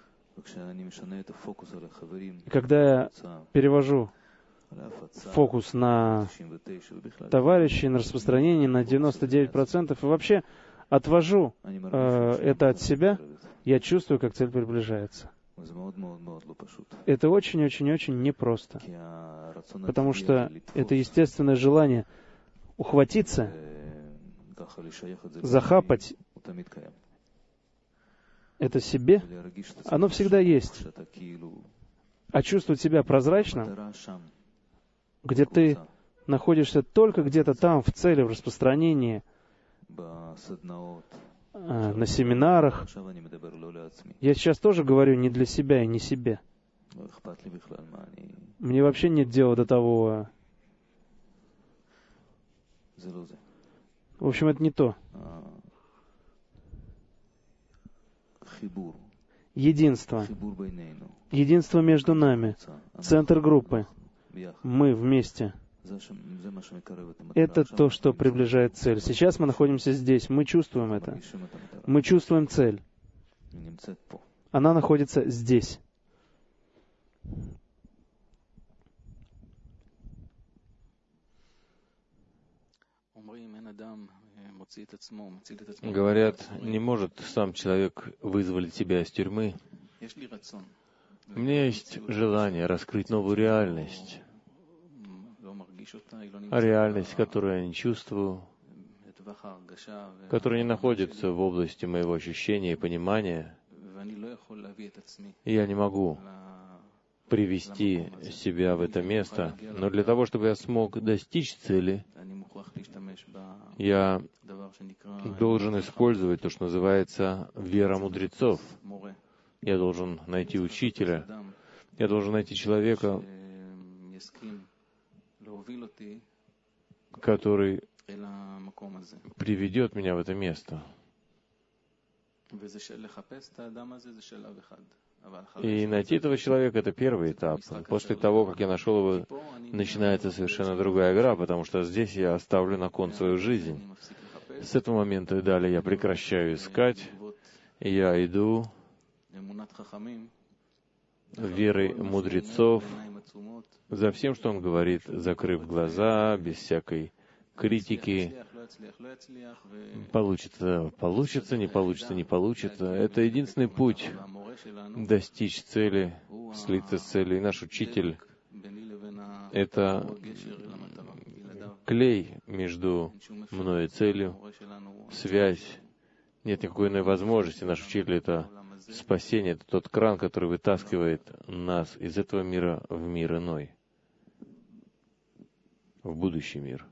И когда я перевожу фокус на товарищей, на распространение на 99%, и вообще отвожу это от себя, я чувствую, как цель приближается. Это очень-очень-очень непросто. Потому что это естественное желание ухватиться, захапать это себе, оно всегда есть. А чувствовать себя прозрачным, где ты находишься только где-то там, в цели, в распространении, на семинарах. Я сейчас тоже говорю не для себя и не себе. Мне вообще нет дела до того. В общем, это не то. Единство. Единство между нами. Центр группы. Мы вместе. Это то, что приближает цель. Сейчас мы находимся здесь. Мы чувствуем это. Мы чувствуем цель. Она находится здесь. Говорят, не может сам человек вызволить себя из тюрьмы. У меня есть желание раскрыть новую реальность. Реальность, которую я не чувствую, которая не находится в области моего ощущения и понимания. И я не могу привести себя в это место, но для того, чтобы я смог достичь цели, я должен использовать то, что называется вера мудрецов. Я должен найти учителя, я должен найти человека, который приведет меня в это место. И найти этого человека — это первый этап. После того, как я нашел его, начинается совершенно другая игра, потому что здесь я оставлю на кон свою жизнь. С этого момента и далее я прекращаю искать, и я иду верой мудрецов за всем, что он говорит, закрыв глаза, без всякой критики. Получится, получится, не получится, не получится. Это единственный путь достичь цели, слиться с целью. И наш учитель — это клей между мной и целью, связь. Нет никакой иной возможности. Наш учитель — это Спасение — это тот кран, который вытаскивает нас из этого мира в мир иной, в будущий мир.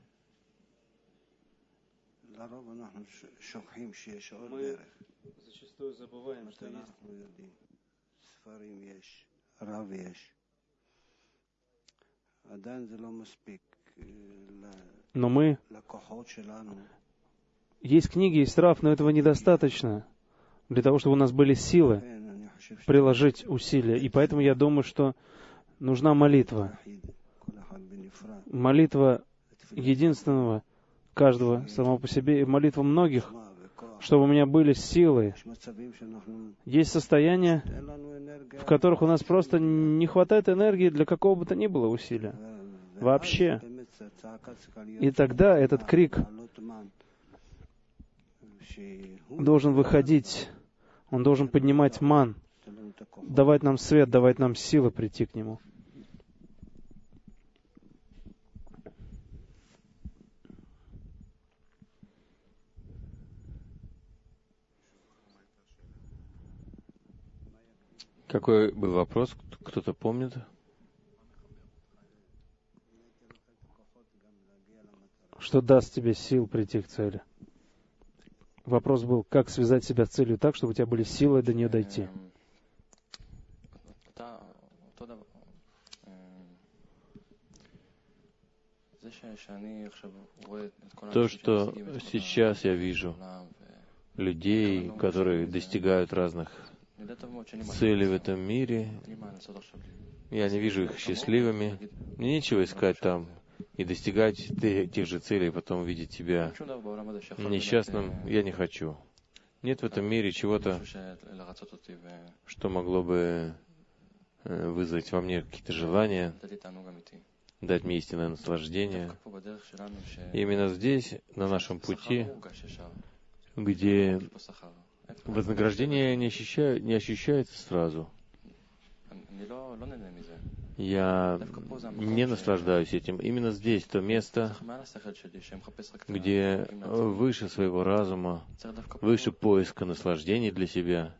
Мы зачастую забываем, что есть. Но мы... Есть книги, есть Рав, но этого недостаточно для того, чтобы у нас были силы приложить усилия. И поэтому я думаю, что нужна молитва. Молитва единственного, каждого самого по себе, и молитва многих, чтобы у меня были силы. Есть состояния, в которых у нас просто не хватает энергии для какого бы то ни было усилия. Вообще. И тогда этот крик должен выходить, он должен поднимать ман, давать нам свет, давать нам силы прийти к нему. Какой был вопрос? Кто-то помнит? Что даст тебе сил прийти к цели? Вопрос был, как связать себя с целью так, чтобы у тебя были силы до нее дойти. То, что сейчас я вижу людей, которые достигают разных целей в этом мире, я не вижу их счастливыми. Мне нечего искать там и достигать тех же целей, и потом видеть себя несчастным. Я не хочу. Нет в этом мире чего-то, что могло бы вызвать во мне какие-то желания, дать мне истинное наслаждение. И именно здесь, на нашем пути, где вознаграждение не ощущается сразу, я не наслаждаюсь этим. Именно здесь то место, где выше своего разума, выше поиска наслаждений для себя.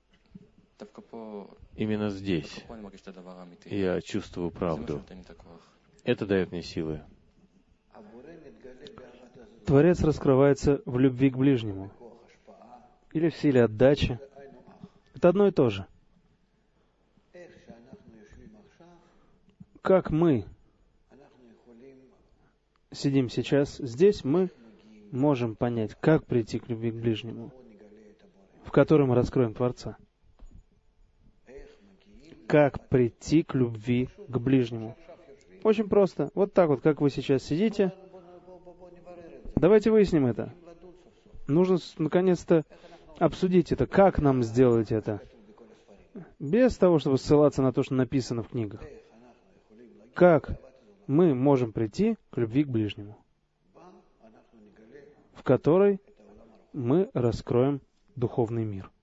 Именно здесь я чувствую правду. Это дает мне силы. Творец раскрывается в любви к ближнему или в силе отдачи. Это одно и то же. Как мы сидим сейчас здесь, мы можем понять, как прийти к любви к ближнему, в которой мы раскроем Творца. Как прийти к любви к ближнему. Очень просто. Вот так вот, как вы сейчас сидите. Давайте выясним это. Нужно наконец-то обсудить это. Как нам сделать это? Без того, чтобы ссылаться на то, что написано в книгах. Как мы можем прийти к любви к ближнему, в которой мы раскроем духовный мир.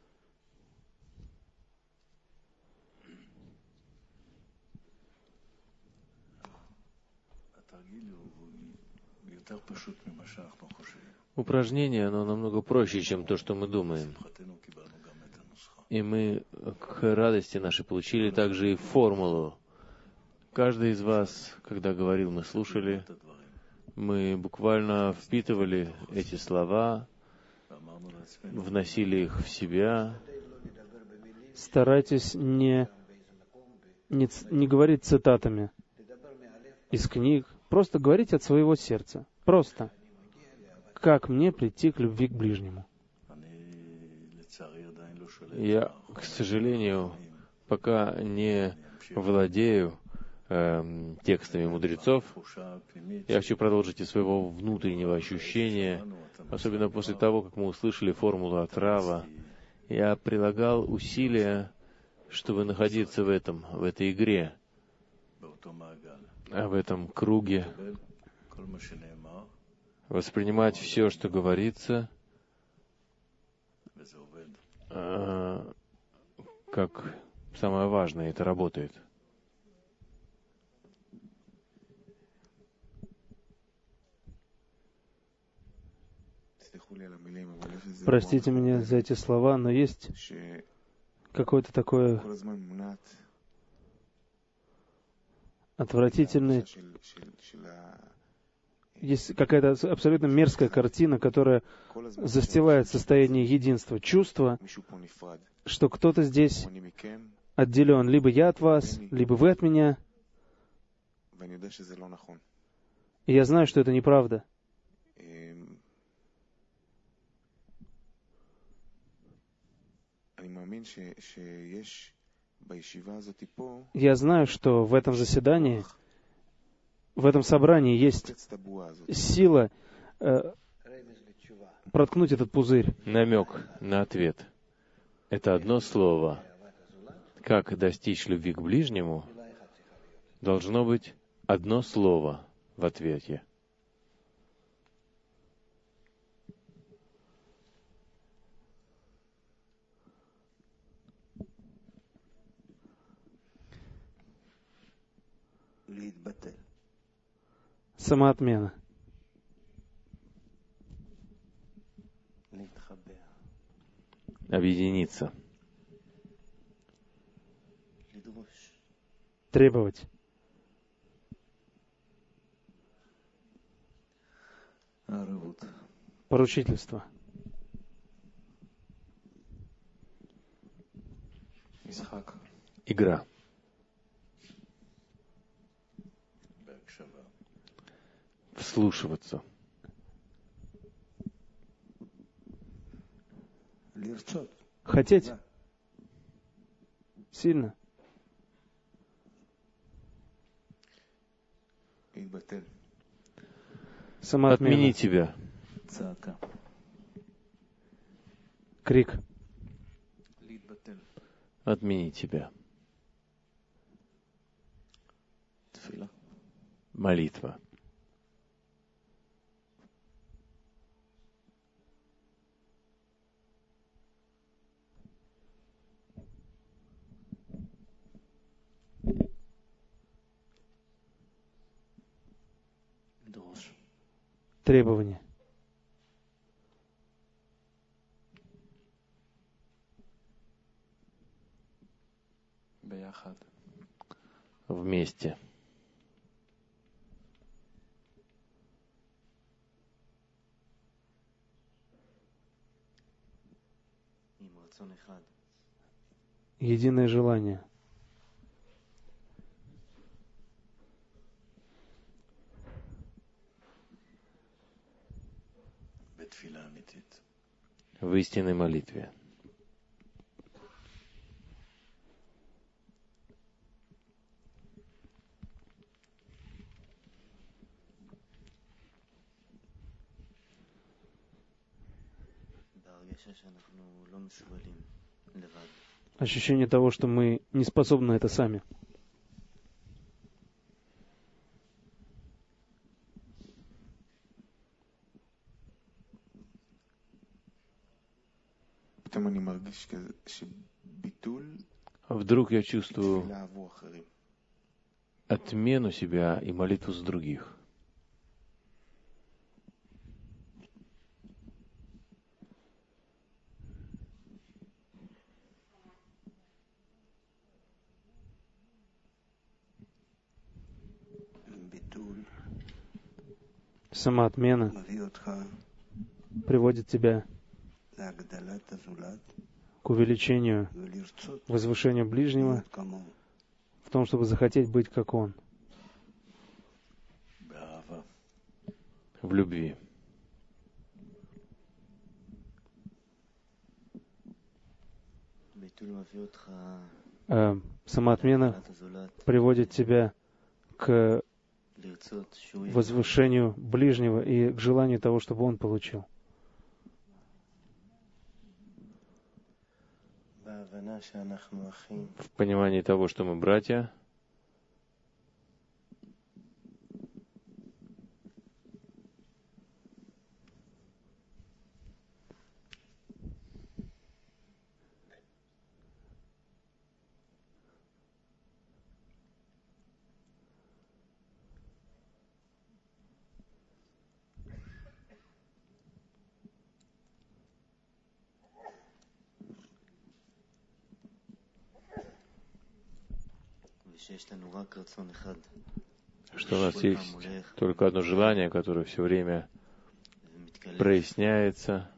Упражнение, оно намного проще, чем то, что мы думаем. И мы к радости нашей получили также и формулу. Каждый из вас, когда говорил, мы слушали, мы буквально впитывали эти слова, вносили их в себя. Старайтесь не говорить цитатами из книг, просто говорить от своего сердца. Просто. Как мне прийти к любви к ближнему? Я, к сожалению, пока не владею текстами мудрецов. Я хочу продолжить из своего внутреннего ощущения, особенно после того, как мы услышали формулу от Рава. Я прилагал усилия, чтобы находиться в этой игре, в этом круге, воспринимать все, что говорится, как самое важное. Это работает. Простите меня за эти слова, но есть какое-то такое отвратительное, есть какая-то абсолютно мерзкая картина, которая застилает состояние единства. Чувство, что кто-то здесь отделен. Либо я от вас, либо вы от меня. И я знаю, что это неправда. Я знаю, что в этом заседании, в этом собрании есть сила проткнуть этот пузырь. Намек на ответ. Это одно слово. Как достичь любви к ближнему, должно быть одно слово в ответе. Самоотмена. Объединиться. Требовать. Поручительство. Игра. Вслушиваться. Хотеть. Сильно. Самоотмена. Отмени тебя. Крик. Отмени тебя. Молитва. Требование. Вместе. Единое желание. В истинной молитве. Ощущение того, что мы не способны на это сами. Вдруг я чувствую отмену себя и молитву с других. Самоотмена приводит тебя к увеличению, возвышению ближнего в том, чтобы захотеть быть как он. В любви. Самоотмена приводит тебя к возвышению ближнего и к желанию того, чтобы он получил. В понимании того, что мы братья, что у нас есть только одно желание, которое все время проясняется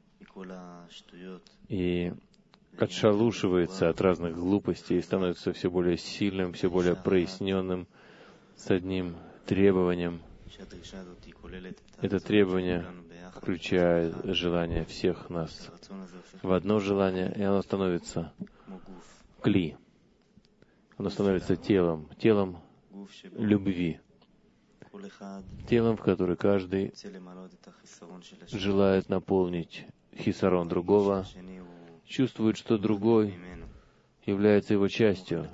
и отшелушивается от разных глупостей и становится все более сильным, все более проясненным, с одним требованием. Это требование включает желание всех нас в одно желание, и оно становится кли. Оно становится телом любви, телом, в который каждый желает наполнить хисарон другого, чувствует, что другой является его частью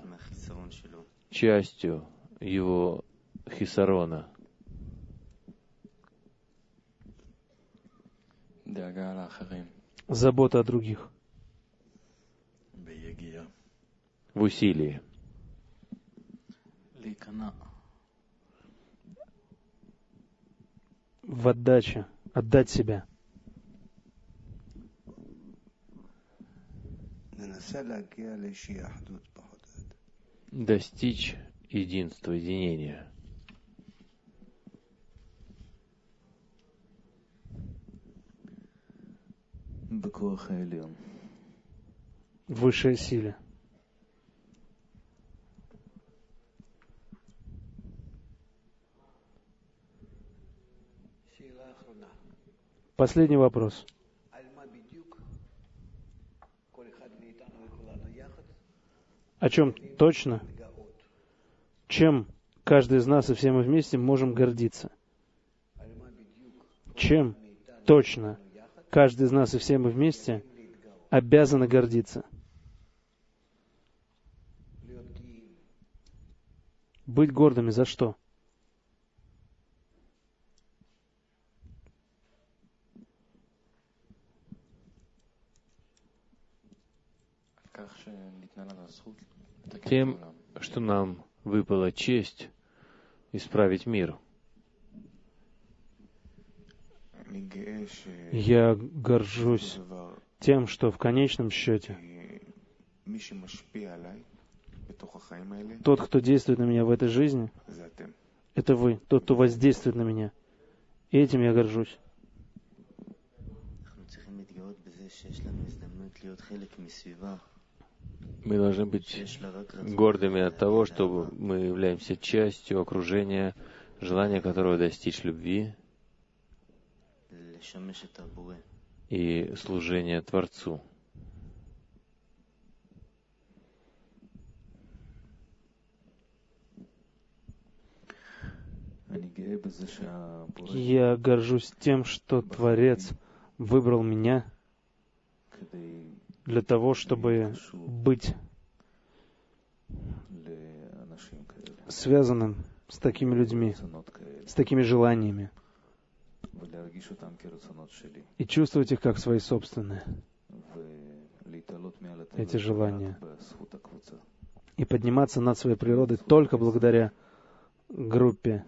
его хисарона. Забота о других. В усилии. В отдаче. Отдать себя. Достичь единства, единения. В высшей силе. Последний вопрос. О чем точно, чем каждый из нас и все мы вместе можем гордиться? Чем точно каждый из нас и все мы вместе обязаны гордиться? Быть гордыми за что? Тем, что нам выпала честь исправить мир. Я горжусь тем, что в конечном счете тот, кто действует на меня в этой жизни, это вы, тот, кто воздействует на меня. И этим я горжусь. Мы должны быть гордыми от того, что мы являемся частью окружения, желания которого достичь любви и служения Творцу. Я горжусь тем, что Творец выбрал меня для того, чтобы быть связанным с такими людьми, с такими желаниями, и чувствовать их как свои собственные, эти желания, и подниматься над своей природой только благодаря группе,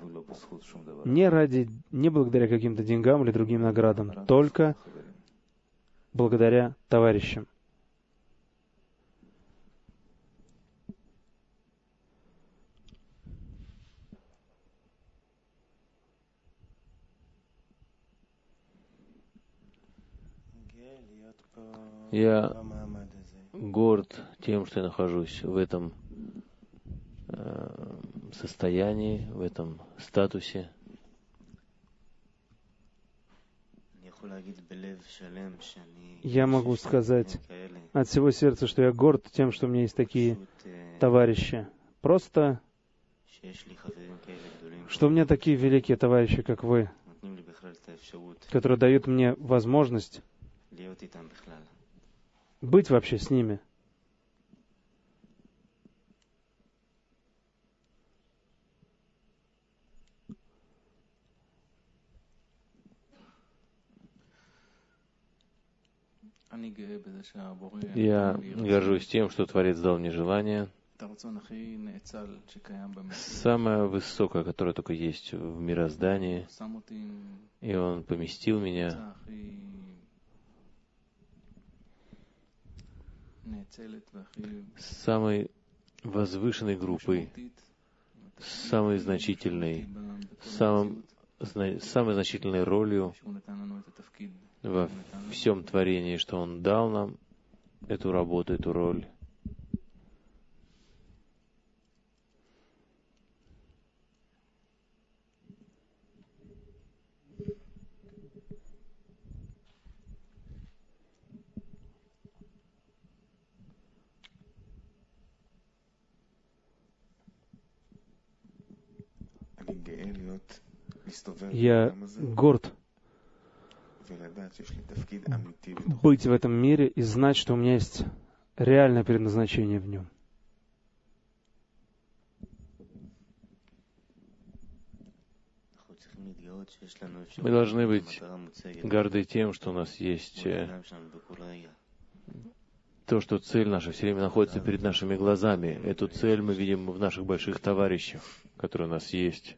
не благодаря каким-то деньгам или другим наградам, только благодаря товарищам. Я горд тем, что я нахожусь в этом состоянии, в этом статусе. Я могу сказать от всего сердца, что я горд тем, что у меня есть такие товарищи. Просто, что у меня такие великие товарищи, как вы, которые дают мне возможность быть вообще с ними. Я горжусь тем, что Творец дал мне желание, самое высокое, которое только есть в мироздании, и Он поместил меня самый возвышенной группой, самой значительной, самой значительной ролью во всем творении, что Он дал нам эту работу, эту роль. Я горд быть в этом мире и знать, что у меня есть реальное предназначение в нем. Мы должны быть горды тем, что у нас есть то, что цель наша все время находится перед нашими глазами. Эту цель мы видим в наших больших товарищах, которые у нас есть.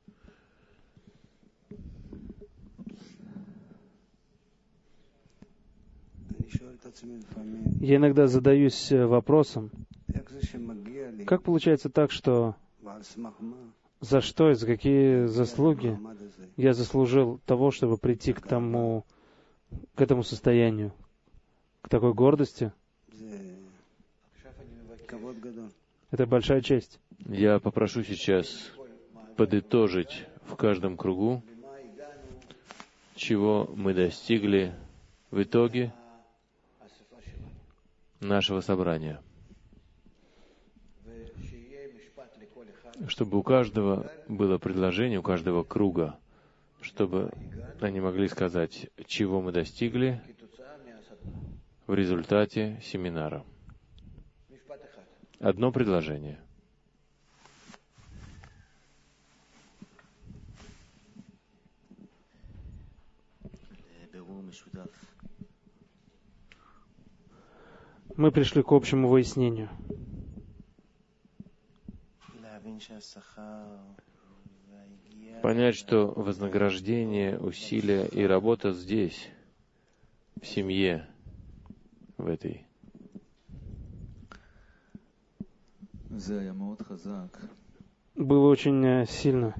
Я иногда задаюсь вопросом, как получается так, что за что и за какие заслуги я заслужил того, чтобы прийти к этому состоянию, к такой гордости? Это большая честь. Я попрошу сейчас подытожить в каждом кругу, чего мы достигли в итоге нашего собрания. Чтобы у каждого было предложение, у каждого круга, чтобы они могли сказать, чего мы достигли в результате семинара. Одно предложение. Мы пришли к общему выяснению. Понять, что вознаграждение, усилия и работа здесь, в семье, в этой. Было очень сильно.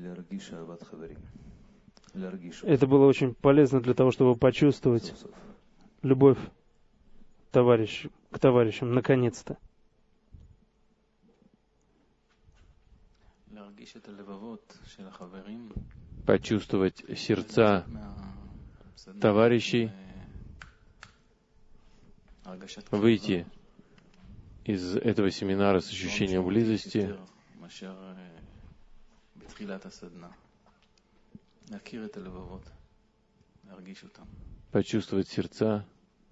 Это было очень полезно для того, чтобы почувствовать любовь к товарищам, наконец-то. Почувствовать сердца товарищей, выйти из этого семинара с ощущением близости, почувствовать сердца,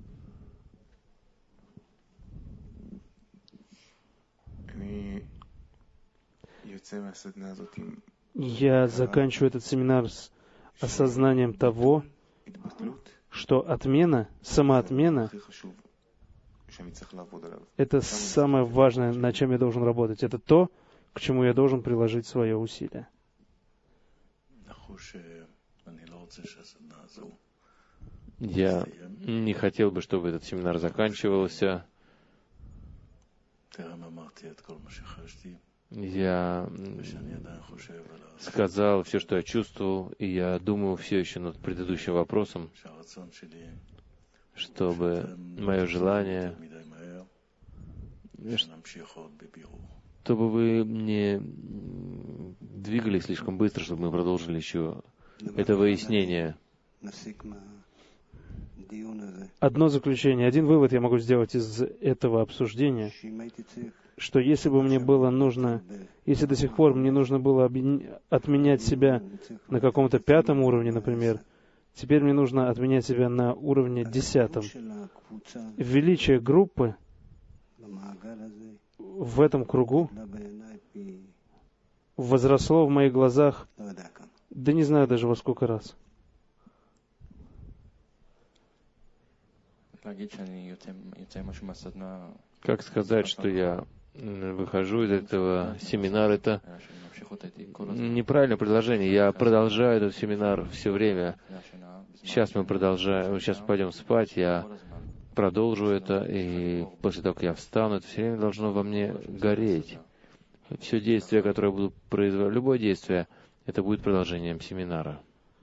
я заканчиваю этот семинар с осознанием того, что самоотмена, это самое важное, над чем я должен работать. Это то, к чему я должен приложить свое усилие. Я не хотел бы, чтобы этот семинар заканчивался. Я сказал все, что я чувствовал, и я думаю все еще над предыдущим вопросом, чтобы мое желание, чтобы вы не двигались слишком быстро, чтобы мы продолжили еще это выяснение. Одно заключение, один вывод я могу сделать из этого обсуждения, что если бы мне было нужно, если до сих пор мне нужно было отменять себя на каком-то 5-м уровне, например, теперь мне нужно отменять себя на уровне 10-м. Величие группы в этом кругу возросло в моих глазах, да не знаю даже во сколько раз. Как сказать, что я выхожу из этого семинара, это неправильное предложение. Я продолжаю этот семинар все время. Сейчас мы пойдем спать, я продолжу это, и после того, как я встану, это все время должно во мне гореть. Все действие, которое я буду производить, любое действие, это будет продолжением семинара.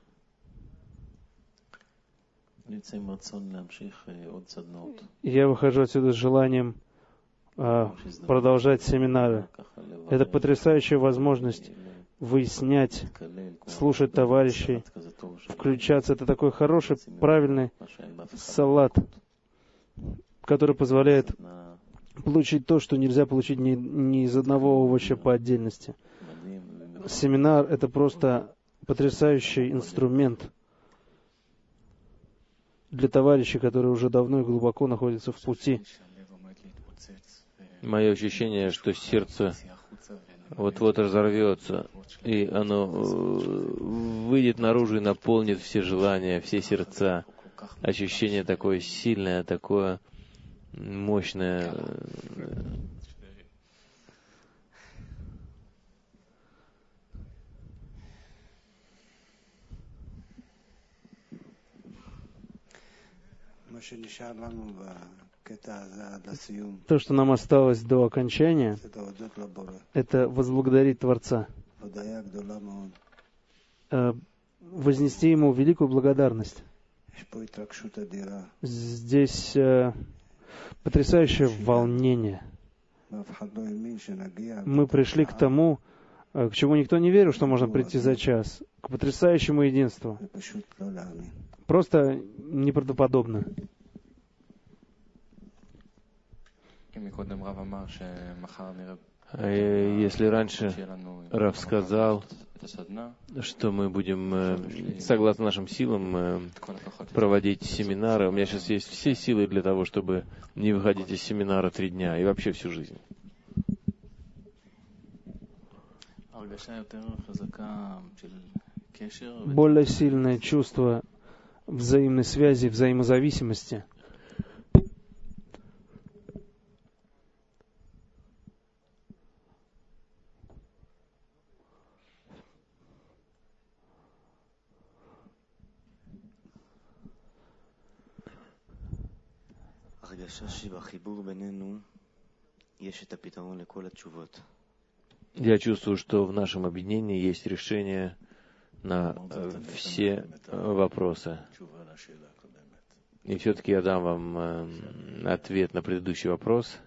Я выхожу отсюда с желанием продолжать семинары. Это потрясающая возможность выяснять, слушать товарищей, включаться. Это такой хороший, правильный салат, который позволяет получить то, что нельзя получить ни из одного овоща по отдельности. Семинар — это просто потрясающий инструмент для товарищей, которые уже давно и глубоко находятся в пути. Мое ощущение, что сердце вот-вот разорвется, и оно выйдет наружу и наполнит все желания, все сердца. Ощущение такое сильное, такое мощное. То, что нам осталось до окончания, это возблагодарить Творца, вознести Ему великую благодарность. Здесь потрясающее волнение. Мы пришли к тому, к чему никто не верил, что можно прийти за час, к потрясающему единству. Просто неправдоподобно. Если раньше Рав сказал, что мы будем, согласно нашим силам, проводить семинары, у меня сейчас есть все силы для того, чтобы не выходить из семинара 3 дня и вообще всю жизнь. Более сильное чувство взаимной связи, взаимозависимости. Я чувствую, что в нашем объединении есть решение на все вопросы. И все-таки я дам вам ответ на предыдущий вопрос.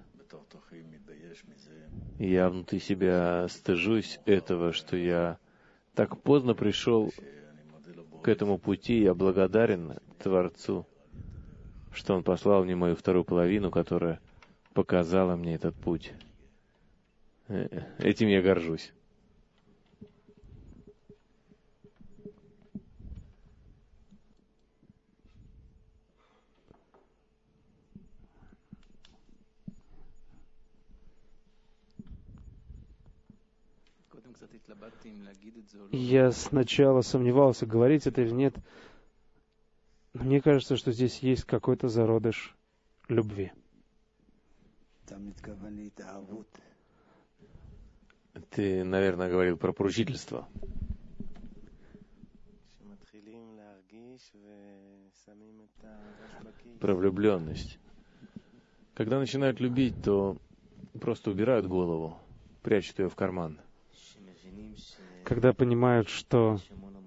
Я внутри себя стыжусь этого, что я так поздно пришел к этому пути. Я благодарен Творцу, что Он послал мне мою вторую половину, которая показала мне этот путь. Этим я горжусь. Я сначала сомневался, говорить это или нет. Мне кажется, что здесь есть какой-то зародыш любви. Ты, наверное, говорил про поручительство. Про влюбленность. Когда начинают любить, то просто убирают голову, прячут ее в карман. Когда понимают, что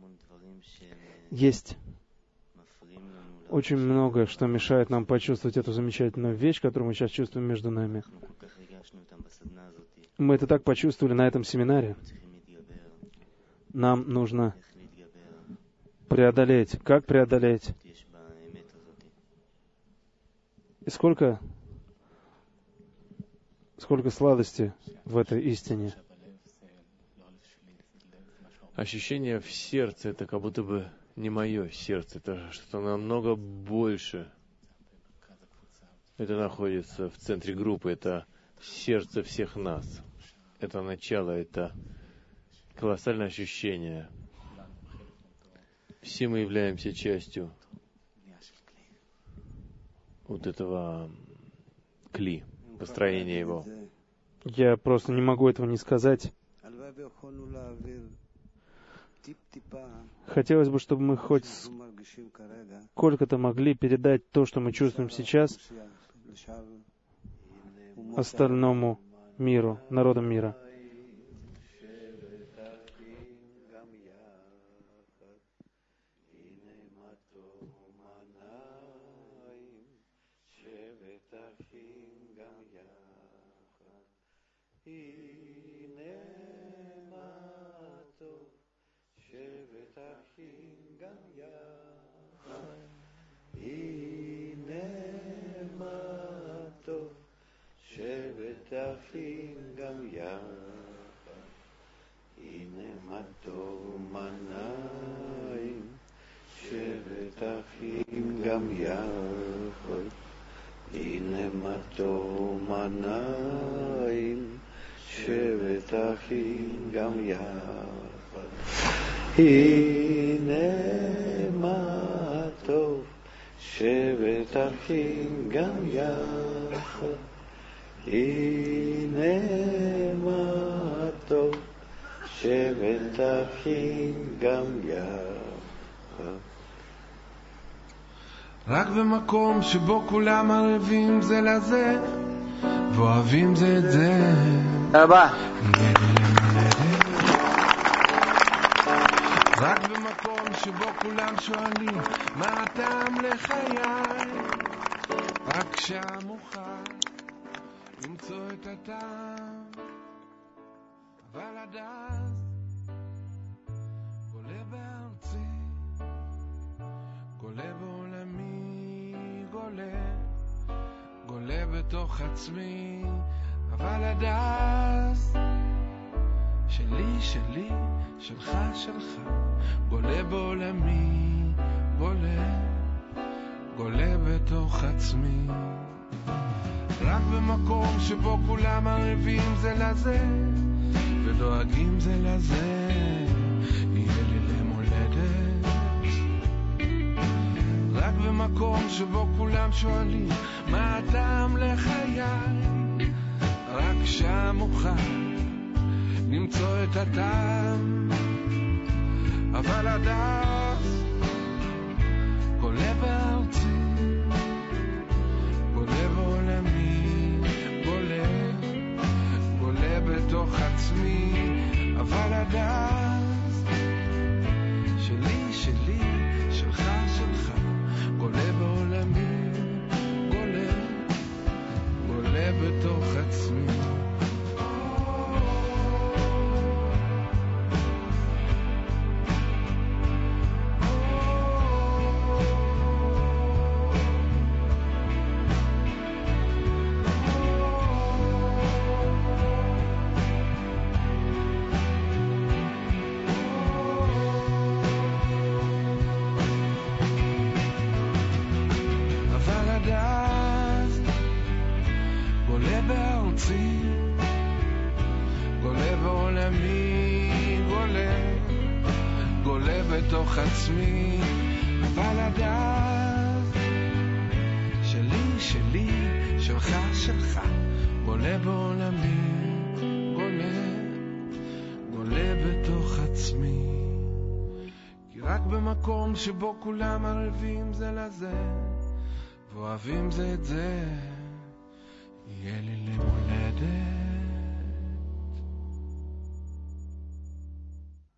есть очень многое, что мешает нам почувствовать эту замечательную вещь, которую мы сейчас чувствуем между нами. Мы это так почувствовали на этом семинаре. Нам нужно преодолеть. Как преодолеть? И сколько сладости в этой истине. Ощущение в сердце — это как будто бы не мое сердце, это что-то намного больше. Это находится в центре группы, это сердце всех нас. Это начало, это колоссальное ощущение. Все мы являемся частью вот этого кли, построения его. Я просто не могу этого не сказать. Хотелось бы, чтобы мы хоть сколько-то могли передать то, что мы чувствуем сейчас, остальному миру, народам мира. רק במקום שבו כולם ערבים זה לזה ואוהבים זה את זה. רק במקום שבו כולם שואלים מה הטעם לחיי, רק שם אוכל למצוא את הטעם. אבל הדס גולה בארצי, גולה בעולמי, גולה בתוך עצמי. אבל הדס שלי, שלי, שלך, שלך, גולה בעולמי, גולה בתוך עצמי. רק במקום שבו כולם ערבים זה לזה ודואגים זה לזה, יהיה לי למולדת. רק במקום שבו כולם שואלים מה הטעם לחיי, רק שם אוכל למצוא את הטעם. אבל הדס גולה בארצי, גולה בעולמי, גולה בתוך עצמי. אבל הדס שלי, שלי, שלך, שלך, גולה בעולמי, גולה בתוך עצמי. בתוך עצמי. אבל הדף שלי, שלי, שלך, שלך, גולה בעולמי, גולה בתוך עצמי. כי רק במקום שבו כולם ערבים זה לזה ואוהבים זה את זה, יהיה לי למולדת.